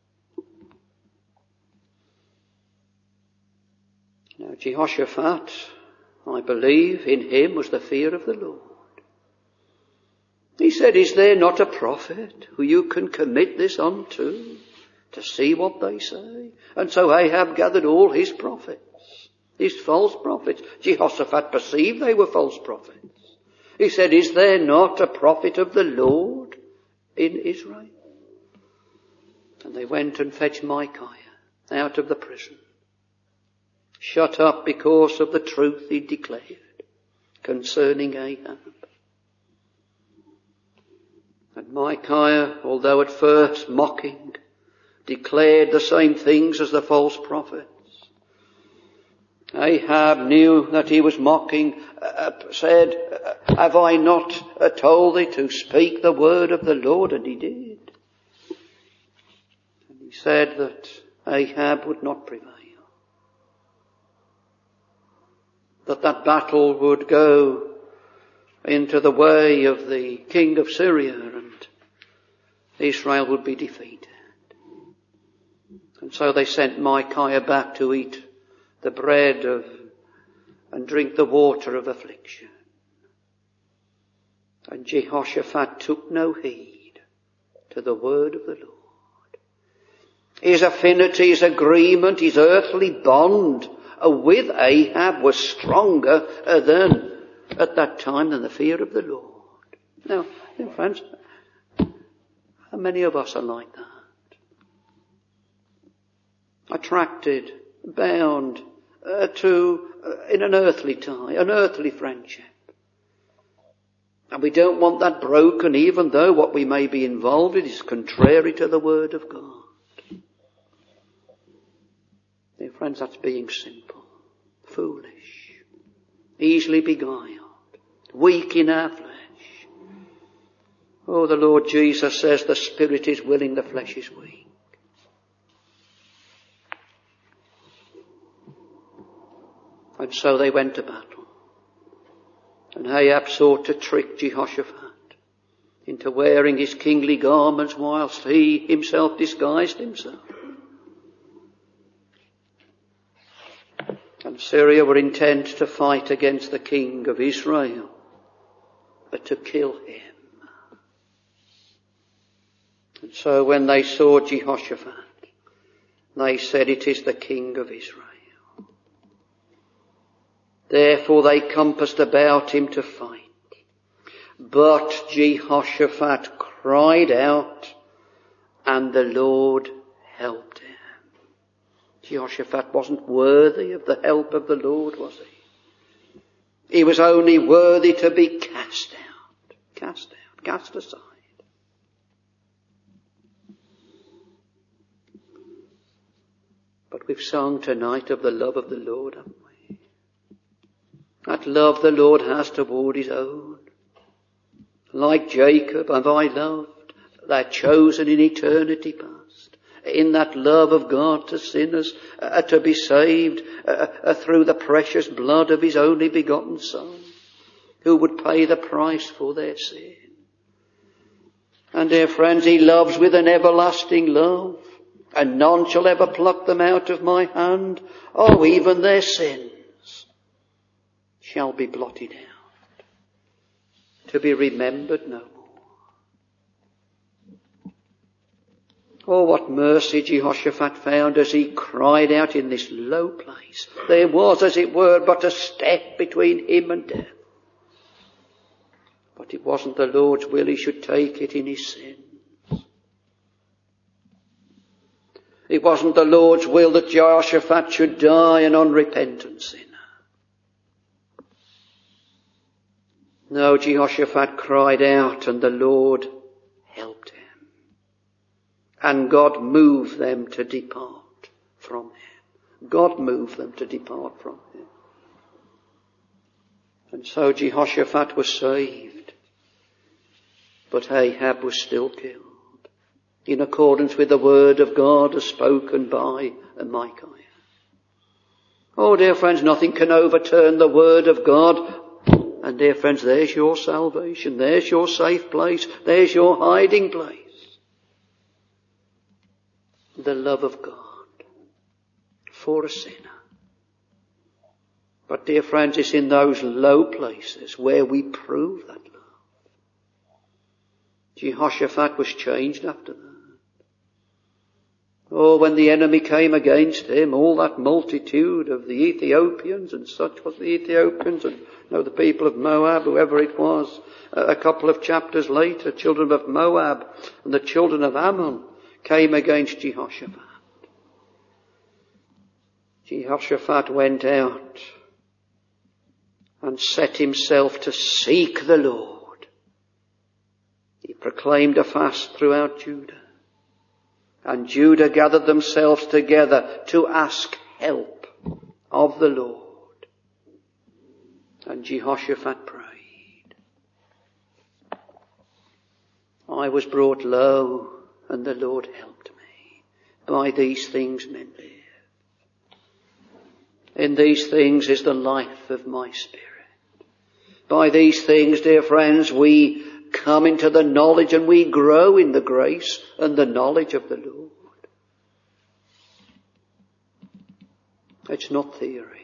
Now Jehoshaphat, I believe, in him was the fear of the Lord. He said, is there not a prophet who you can commit this unto, to see what they say? And so Ahab gathered all his prophets, his false prophets. Jehoshaphat perceived they were false prophets. He said, is there not a prophet of the Lord in Israel? And they went and fetched Micaiah out of the prison, shut up because of the truth he declared concerning Ahab. And Micaiah, although at first mocking, declared the same things as the false prophets. Ahab knew that he was mocking, said, have I not told thee to speak the word of the Lord? And he did. And he said that Ahab would not prevail. That battle would go into the way of the king of Syria and Israel would be defeated. And so they sent Micaiah back to eat the bread and drink the water of affliction. And Jehoshaphat took no heed to the word of the Lord. His affinity, his agreement, his earthly bond with Ahab was stronger at that time than the fear of the Lord. Now, friends, how many of us are like that? Attracted, bound in an earthly tie, an earthly friendship. And we don't want that broken, even though what we may be involved in is contrary to the Word of God. Dear friends, that's being simple, foolish, easily beguiled, weak in our flesh. Oh, the Lord Jesus says the spirit is willing, the flesh is weak. And so they went to battle. And Ahab sought to trick Jehoshaphat into wearing his kingly garments whilst he himself disguised himself. And Syria were intent to fight against the king of Israel, but to kill him. And so when they saw Jehoshaphat, they said, "It is the king of Israel." Therefore they compassed about him to fight. But Jehoshaphat cried out, and the Lord helped him. Jehoshaphat wasn't worthy of the help of the Lord, was he? He was only worthy to be cast aside. But we've sung tonight of the love of the Lord, haven't we? That love the Lord has toward his own. Like Jacob have I loved, thou chosen in eternity past. In that love of God to sinners, to be saved through the precious blood of his only begotten Son, who would pay the price for their sin. And dear friends, he loves with an everlasting love, and none shall ever pluck them out of my hand. Oh, even their sins shall be blotted out, to be remembered no more. Oh, what mercy Jehoshaphat found as he cried out in this low place. There was, as it were, but a step between him and death. But it wasn't the Lord's will he should take it in his sins. It wasn't the Lord's will that Jehoshaphat should die an unrepentant sinner. No, Jehoshaphat cried out and the Lord helped him. And God moved them to depart from him. God moved them to depart from him. And so Jehoshaphat was saved. But Ahab was still killed, in accordance with the word of God as spoken by Micaiah. Oh, dear friends, nothing can overturn the word of God. And dear friends, there's your salvation. There's your safe place. There's your hiding place. The love of God for a sinner. But dear friends, it's in those low places where we prove that love. Jehoshaphat was changed after that. Oh, when the enemy came against him, all that multitude of the Ethiopians, and such was the Ethiopians, and the people of Moab, whoever it was, a couple of chapters later, children of Moab and the children of Ammon came against Jehoshaphat. Jehoshaphat went out and set himself to seek the Lord. He proclaimed a fast throughout Judah. And Judah gathered themselves together to ask help of the Lord. And Jehoshaphat prayed. I was brought low, and the Lord helped me. By these things men live. In these things is the life of my spirit. By these things, dear friends, we come into the knowledge and we grow in the grace and the knowledge of the Lord. It's not theory.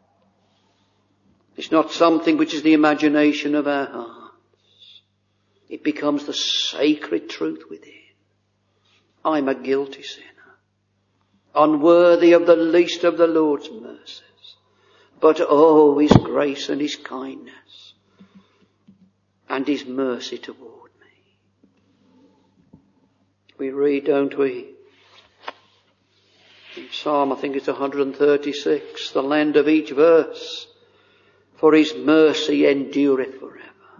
It's not something which is the imagination of our hearts. It becomes the sacred truth within. I'm a guilty sinner, unworthy of the least of the Lord's mercies. But oh, His grace and His kindness and His mercy toward me. We read, don't we, in Psalm, I think it's 136, the land of each verse, for His mercy endureth forever.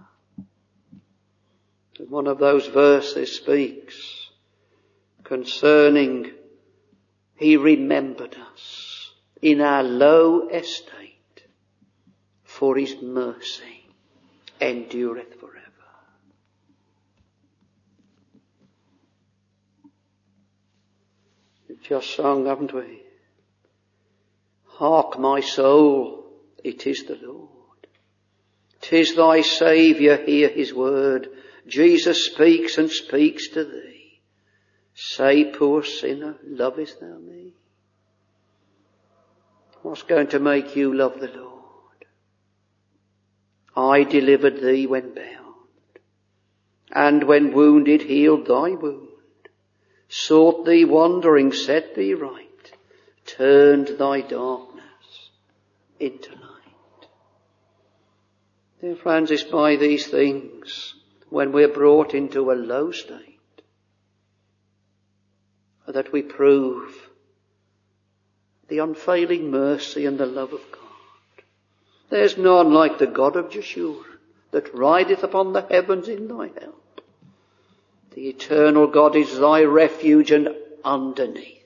And one of those verses speaks concerning He remembered us in our low estate, for His mercy endureth forever. We've just sung, haven't we? Hark, my soul, it is the Lord. 'Tis thy Saviour, hear His word. Jesus speaks and speaks to thee. Say, poor sinner, lovest thou me? What's going to make you love the Lord? I delivered thee when bound, and when wounded healed thy wound, sought thee wandering, set thee right, turned thy darkness into light. Dear friends, it's by these things, when we're brought into a low state, that we prove the unfailing mercy and the love of God. There's none like the God of Jeshurun, that rideth upon the heavens in thy help. The eternal God is thy refuge, and underneath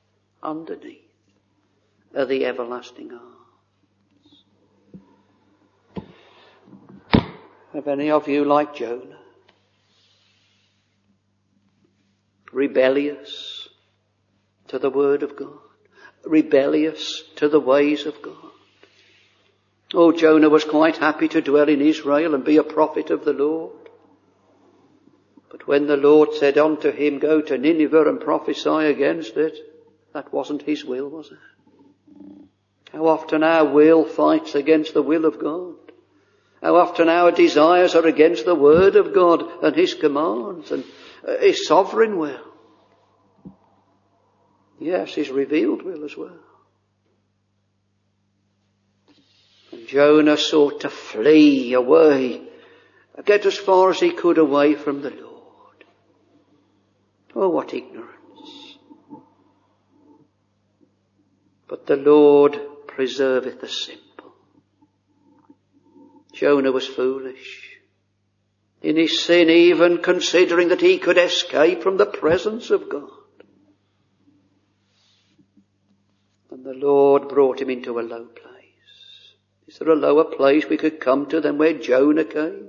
are the everlasting arms. Have any of you, like Jonah, rebellious to the word of God, rebellious to the ways of God? Oh, Jonah was quite happy to dwell in Israel and be a prophet of the Lord. But when the Lord said unto him, go to Nineveh and prophesy against it, that wasn't his will, was it? How often our will fights against the will of God. How often our desires are against the word of God and His commands and His sovereign will. Yes, His revealed will as well. And Jonah sought to flee away, get as far as he could away from the Lord. Oh, what ignorance. But the Lord preserveth the simple. Jonah was foolish in his sin, even considering that he could escape from the presence of God. And the Lord brought him into a low place. Is there a lower place we could come to than where Jonah came?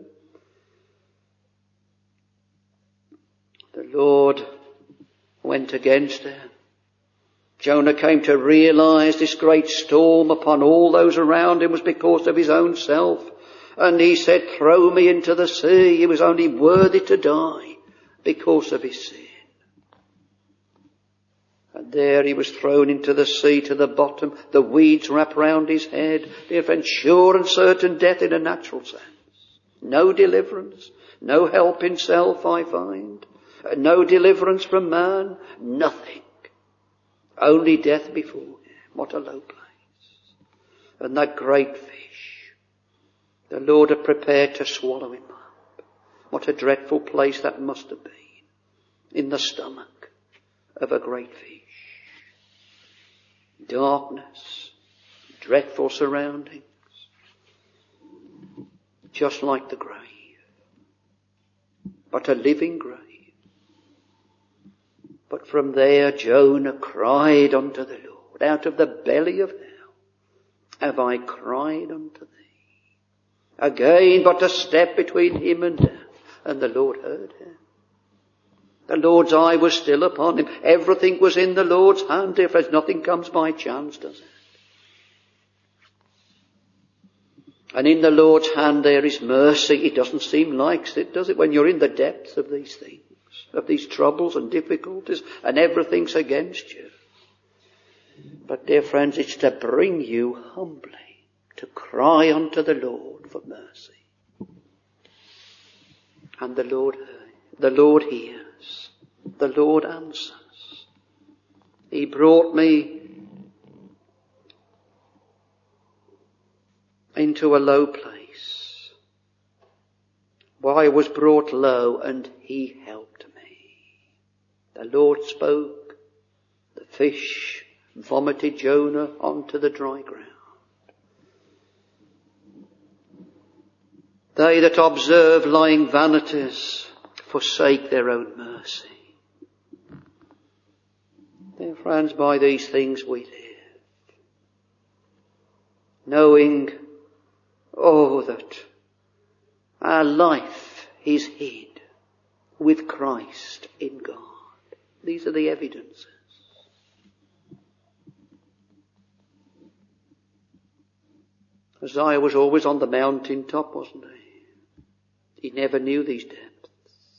The Lord went against him. Jonah came to realize this great storm upon all those around him was because of his own self. And he said, throw me into the sea. He was only worthy to die because of his sin. And there he was thrown into the sea to the bottom. The weeds wrap round his head. Dear friend, sure and certain death in a natural sense. No deliverance. No help in self, I find. No deliverance from man. Nothing. Only death before him. What a low place. And that great fish, the Lord had prepared to swallow him up. What a dreadful place that must have been. In the stomach of a great fish. Darkness, dreadful surroundings, just like the grave, but a living grave. But from there Jonah cried unto the Lord, out of the belly of hell have I cried unto thee. Again but a step between him and death, and the Lord heard him. The Lord's eye was still upon him. Everything was in the Lord's hand. Dear friends, nothing comes by chance, does it? And in the Lord's hand there is mercy. It doesn't seem like it, does it, when you're in the depths of these things, of these troubles and difficulties, and everything's against you. But dear friends, it's to bring you humbly, to cry unto the Lord for mercy. And the Lord hears. The Lord answers. He brought me into a low place, where I was brought low, and he helped me. The Lord spoke. The fish vomited Jonah onto the dry ground. They that observe lying vanities forsake their own mercy. Dear friends, by these things we live, knowing, that our life is hid with Christ in God. These are the evidences. Isaiah was always on the mountain top, wasn't he? He never knew these depths.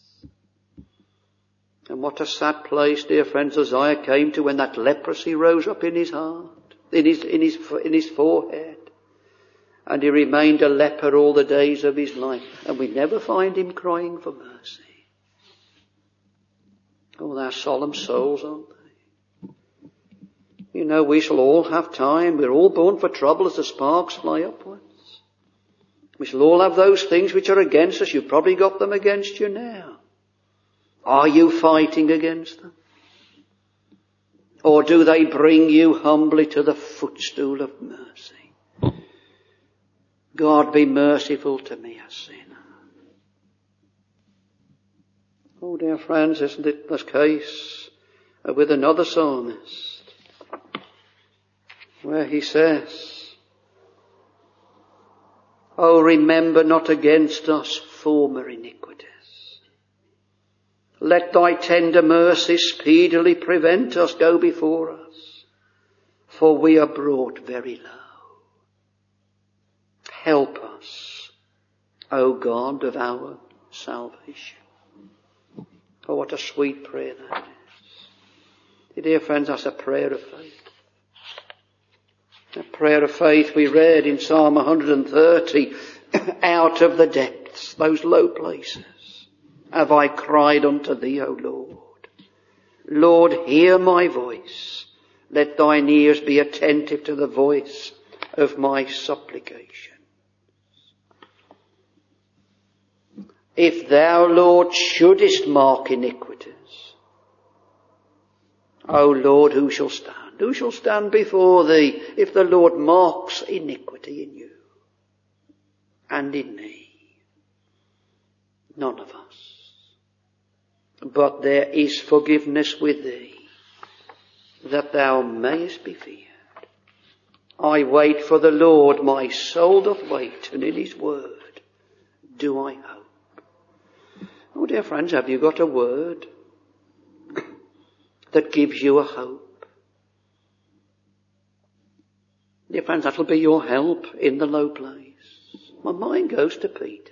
And what a sad place, dear friends, Isaiah came to when that leprosy rose up in his heart, in his forehead. And he remained a leper all the days of his life. And we never find him crying for mercy. Oh, they're solemn souls, aren't they? You know, we shall all have time. We're all born for trouble as the sparks fly upwards. We shall all have those things which are against us. You've probably got them against you now. Are you fighting against them? Or do they bring you humbly to the footstool of mercy? God, be merciful to me, a sinner. Oh, dear friends, isn't it the case with another psalmist, where he says, oh, remember not against us former iniquities. Let thy tender mercy speedily prevent us, go before us, for we are brought very low. Help us, O God of our salvation. Oh, what a sweet prayer that is. Dear friends, that's a prayer of faith. A prayer of faith we read in Psalm 130, out of the depths, those low places, have I cried unto thee, O Lord. Lord, hear my voice. Let thine ears be attentive to the voice of my supplication. If thou, Lord, shouldest mark iniquities, O Lord, who shall stand? Who shall stand before thee if the Lord marks iniquity in you and in me? None of us. But there is forgiveness with thee, that thou mayest be feared. I wait for the Lord, my soul doth wait, and in his word do I hope. Oh, dear friends, have you got a word that gives you a hope? Dear friends, that'll be your help in the low place. My mind goes to Peter.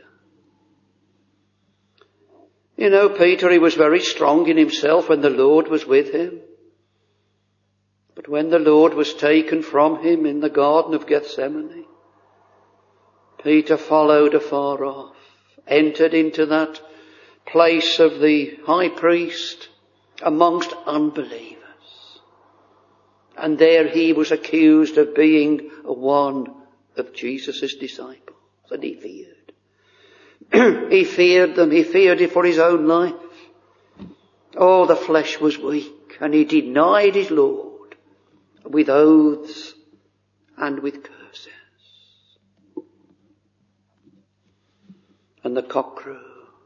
You know, Peter, he was very strong in himself when the Lord was with him. But when the Lord was taken from him in the Garden of Gethsemane, Peter followed afar off, entered into that place of the high priest amongst unbelievers. And there he was accused of being one of Jesus' disciples. And he feared. He feared them. He feared it for his own life. Oh, the flesh was weak, and he denied his Lord with oaths and with curses. And the cock crew.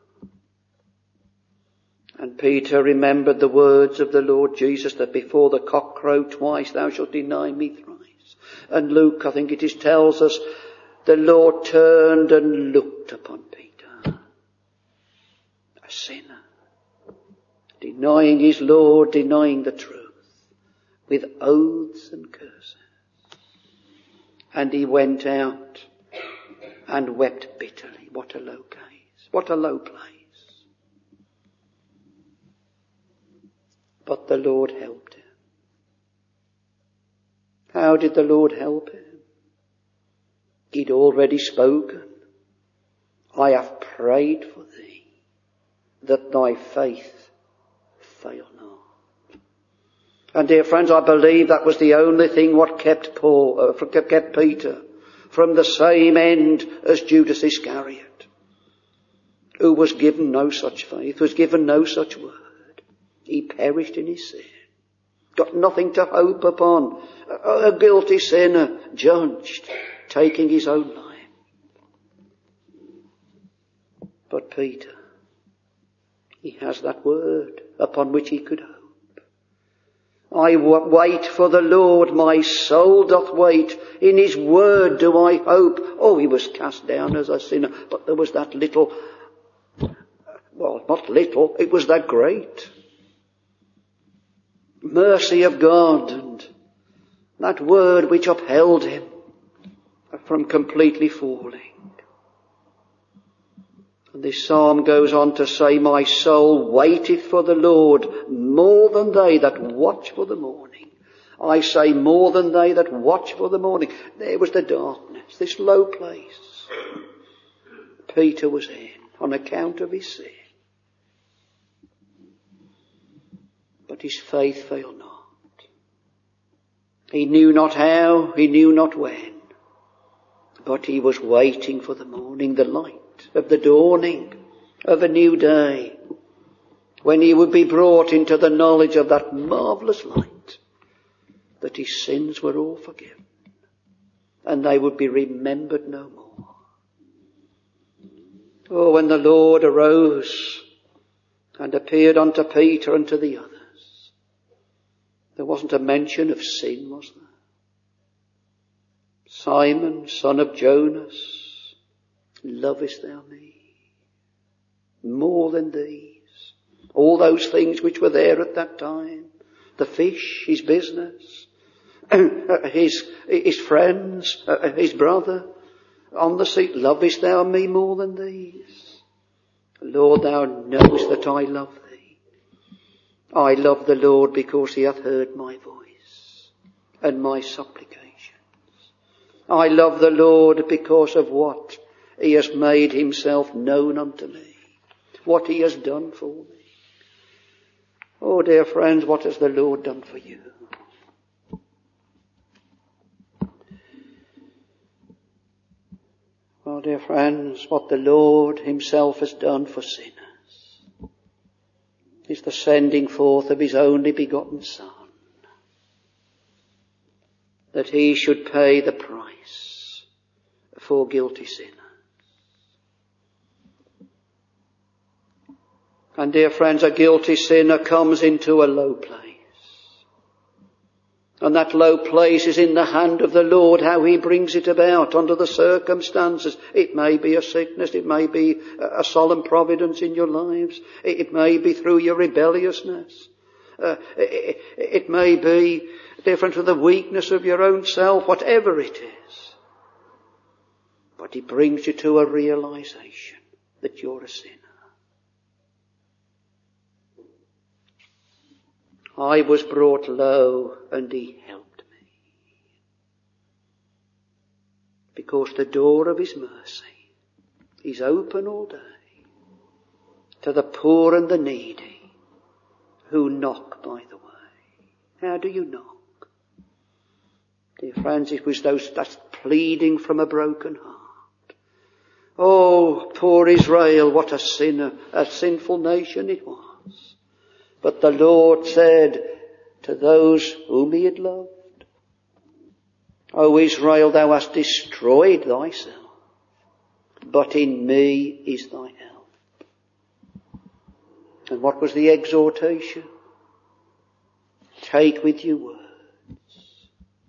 And Peter remembered the words of the Lord Jesus, that before the cock crow twice thou shalt deny me thrice. And Luke, I think it is, tells us the Lord turned and looked upon Peter, a sinner, denying his Lord, denying the truth, with oaths and curses. And he went out and wept bitterly. What a low case. What a low place. But the Lord helped him. How did the Lord help him? He'd already spoken. I have prayed for thee, that thy faith fail not. And dear friends, I believe that was the only thing what kept Peter from the same end as Judas Iscariot, who was given no such faith, was given no such word. He perished in his sin, got nothing to hope upon, a guilty sinner judged, taking his own life. But Peter, he has that word upon which he could hope. I wait for the Lord, my soul doth wait. In his word do I hope. Oh, he was cast down as a sinner, but there was that little, well, not little, it was that great mercy of God, and that word which upheld him from completely falling. And this psalm goes on to say, my soul waiteth for the Lord more than they that watch for the morning. I say more than they that watch for the morning. There was the darkness, this low place Peter was in on account of his sin. But his faith failed not. He knew not how, he knew not when, but he was waiting for the morning, the light of the dawning of a new day, when he would be brought into the knowledge of that marvellous light, that his sins were all forgiven, and they would be remembered no more. Oh, when the Lord arose and appeared unto Peter and to the others, there wasn't a mention of sin, was there? Simon, son of Jonas, lovest thou me more than these? All those things which were there at that time, the fish, his business, his friends, his brother on the seat, lovest thou me more than these? Lord, thou knowest that I love thee. I love the Lord because he hath heard my voice and my supplications. I love the Lord because of what he has made himself known unto me, what he has done for me. Oh, dear friends, what has the Lord done for you? Oh, dear friends, what the Lord himself has done for sinners is the sending forth of his only begotten Son, that he should pay the price for guilty sinners. And dear friends, a guilty sinner comes into a low place. And that low place is in the hand of the Lord, how he brings it about under the circumstances. It may be a sickness, it may be a solemn providence in your lives, it may be through your rebelliousness, it may be different from the weakness of your own self, whatever it is. But he brings you to a realization that you're a sinner. I was brought low and he helped me. Because the door of his mercy is open all day to the poor and the needy who knock by the way. How do you knock? Dear friends, it was that's pleading from a broken heart. Oh, poor Israel, what a sinner, a sinful nation it was. But the Lord said to those whom he had loved, O Israel, thou hast destroyed thyself, but in me is thy help. And what was the exhortation? Take with you words.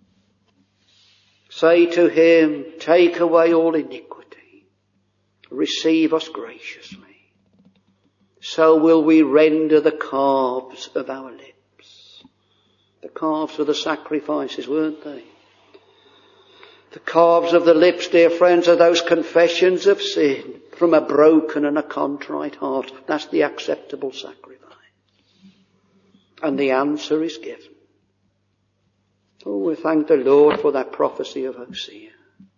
Say to him, take away all iniquity. Receive us graciously. so will we render the calves of our lips. The calves were the sacrifices, weren't they? The calves of the lips, dear friends, are those confessions of sin from a broken and a contrite heart. That's the acceptable sacrifice. And the answer is given. Oh, we thank the Lord for that prophecy of Hosea.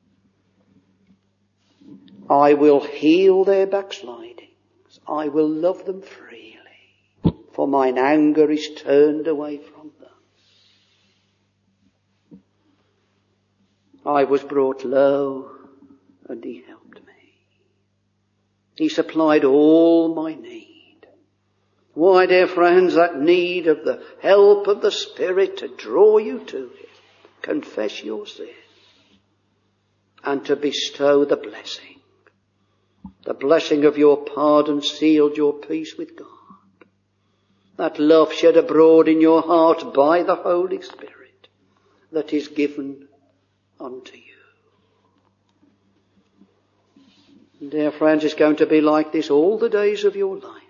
I will heal their backslidings. I will love them freely, for mine anger is turned away from them. I was brought low, and He helped me. He supplied all my need. Why, dear friends, that need of the help of the Spirit to draw you to Him, confess your sin, and to bestow the blessing. The blessing of your pardon sealed your peace with God. That love shed abroad in your heart by the Holy Spirit that is given unto you. Dear friends, it's going to be like this all the days of your life.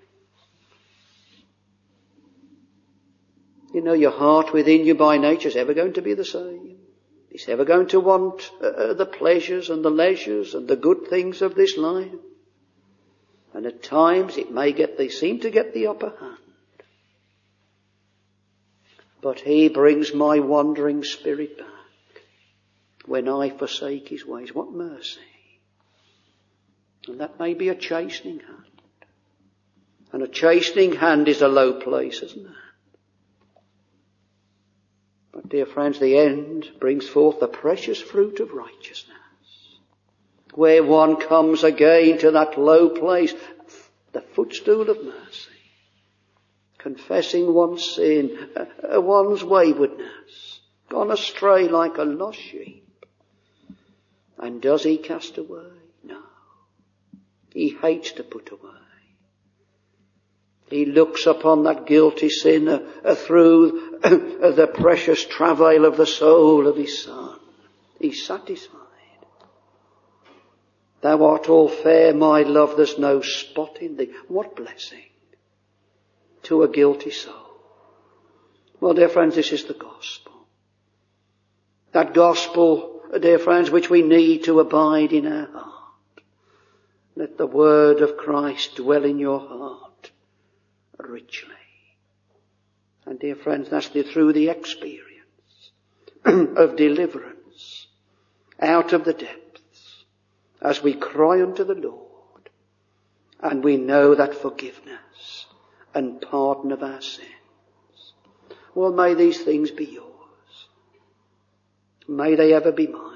You know, your heart within you by nature is ever going to be the same. It's ever going to want the pleasures and the leisures and the good things of this life. And at times they seem to get the upper hand. But He brings my wandering spirit back when I forsake His ways. What mercy. And that may be a chastening hand. And a chastening hand is a low place, isn't it? But dear friends, the end brings forth the precious fruit of righteousness. Where one comes again to that low place, the footstool of mercy, confessing one's sin, one's waywardness, gone astray like a lost sheep. And does He cast away? No. He hates to put away. He looks upon that guilty sinner through the precious travail of the soul of His Son. He's satisfied. Thou art all fair, my love, there's no spot in thee. What blessing to a guilty soul. Well, dear friends, this is the gospel. That gospel, dear friends, which we need to abide in our heart. Let the word of Christ dwell in your heart richly. And dear friends, that's through the experience of deliverance out of the depths as we cry unto the Lord and we know that forgiveness and pardon of our sins. Well, may these things be yours. May they ever be mine.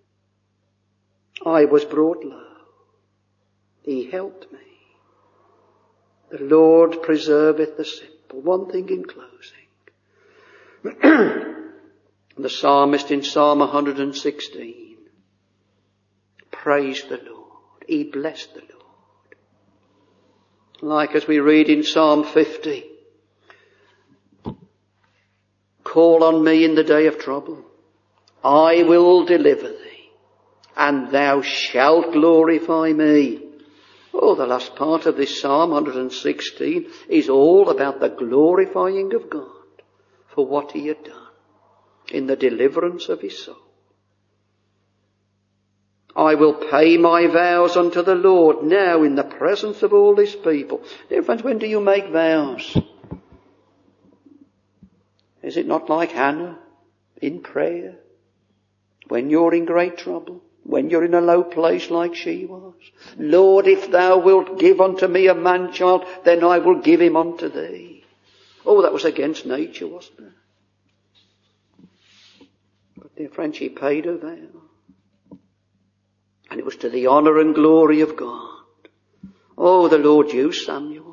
I was brought low. He helped me. The Lord preserveth the simple. One thing in closing. The psalmist in Psalm 116 praised the Lord. He blessed the Lord. Like as we read in Psalm 50, call on me in the day of trouble. I will deliver thee, and thou shalt glorify me. Oh, the last part of this Psalm 116 is all about the glorifying of God for what He had done in the deliverance of His soul. I will pay my vows unto the Lord now in the presence of all His people. Dear friends, when do you make vows? Is it not like Hannah in prayer? When you're in great trouble? When you're in a low place like she was? Lord, if thou wilt give unto me a man-child, then I will give him unto thee. Oh, that was against nature, wasn't it? But dear friend, she paid her vow. And it was to the honour and glory of God. Oh, the Lord used Samuel.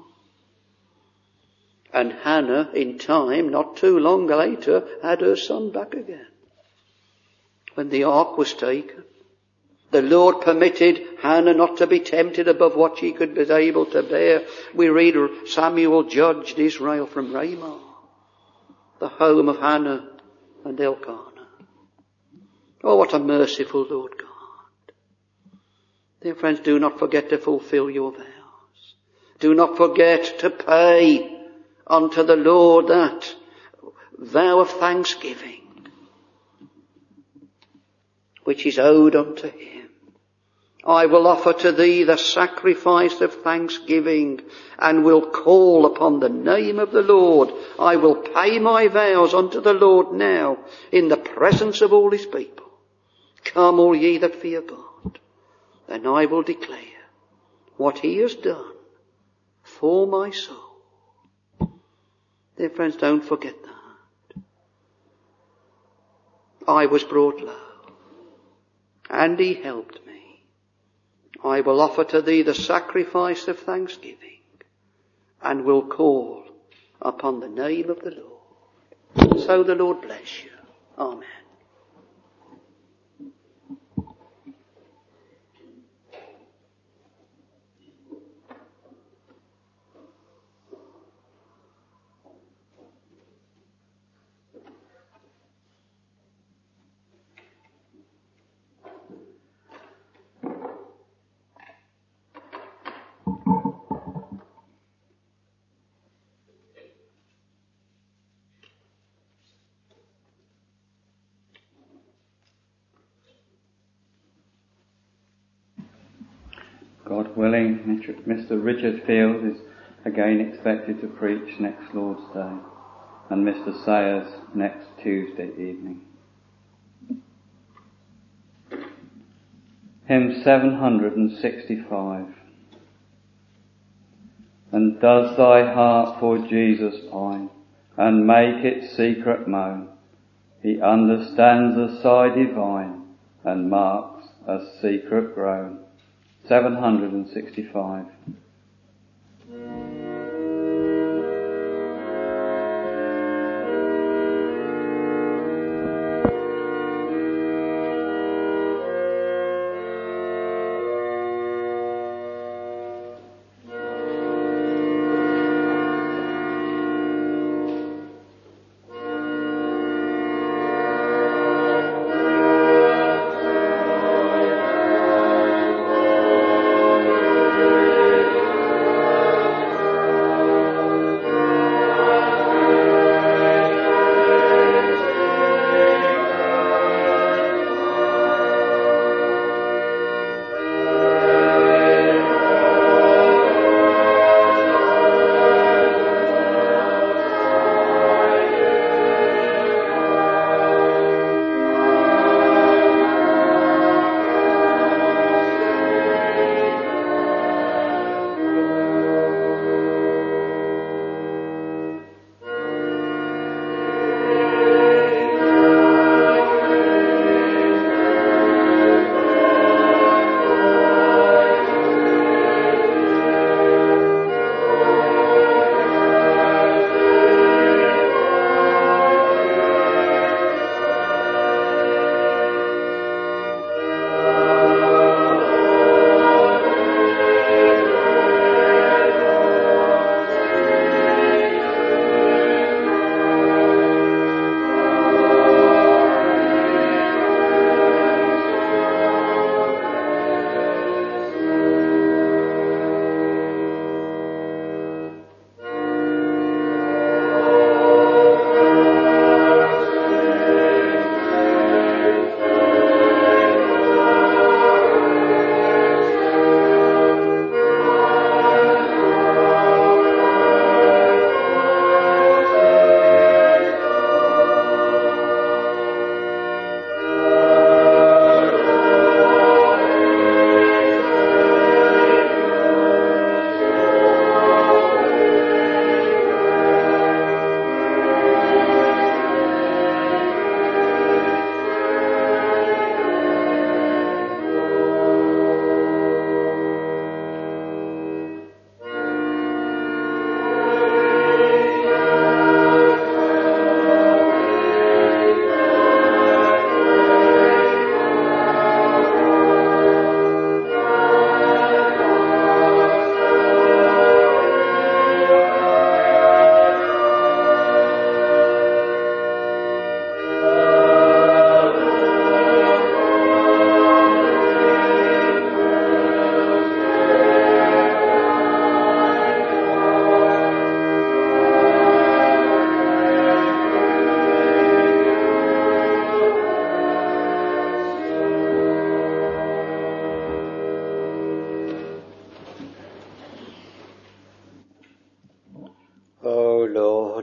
And Hannah, in time, not too long later, had her son back again. When the ark was taken, the Lord permitted Hannah not to be tempted above what she could be able to bear. We read Samuel judged Israel from Ramah, the home of Hannah and Elkanah. Oh, what a merciful Lord God. Dear friends, do not forget to fulfill your vows. Do not forget to pay unto the Lord that vow of thanksgiving which is owed unto him. I will offer to thee the sacrifice of thanksgiving and will call upon the name of the Lord. I will pay my vows unto the Lord now in the presence of all his people. Come, all ye that fear God, and I will declare what he has done for my soul. Dear friends, don't forget that. I was brought low, and he helped me. I will offer to thee the sacrifice of thanksgiving, and will call upon the name of the Lord. So the Lord bless you. Amen. God willing, Mr. Richard Field is again expected to preach next Lord's Day, and Mr. Sayers next Tuesday evening. Hymn 765. And does thy heart for Jesus pine, and make its secret moan? He understands a sigh divine, and marks a secret groan. 765.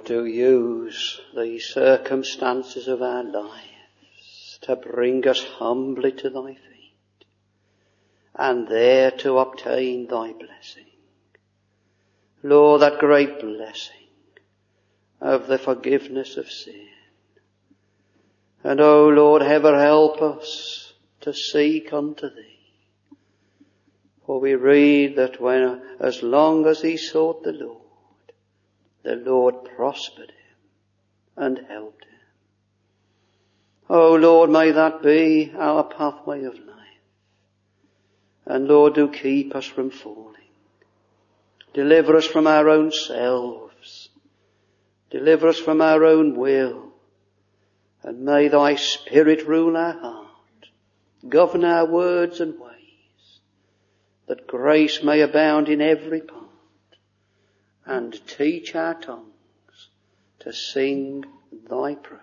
Lord, do use these circumstances of our lives to bring us humbly to thy feet and there to obtain thy blessing. Lord, that great blessing of the forgiveness of sin. And O Lord, ever help us to seek unto thee. For we read that as long as he sought the Lord prospered him and helped him. O Lord, may that be our pathway of life. And Lord, do keep us from falling. Deliver us from our own selves. Deliver us from our own will. And may thy Spirit rule our heart, govern our words and ways, that grace may abound in every part, and teach our tongues to sing thy praise.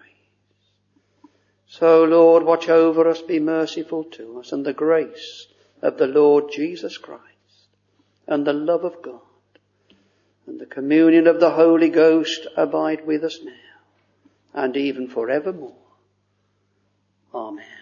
So, Lord, watch over us, be merciful to us, and the grace of the Lord Jesus Christ, and the love of God, and the communion of the Holy Ghost abide with us now, and even forevermore. Amen.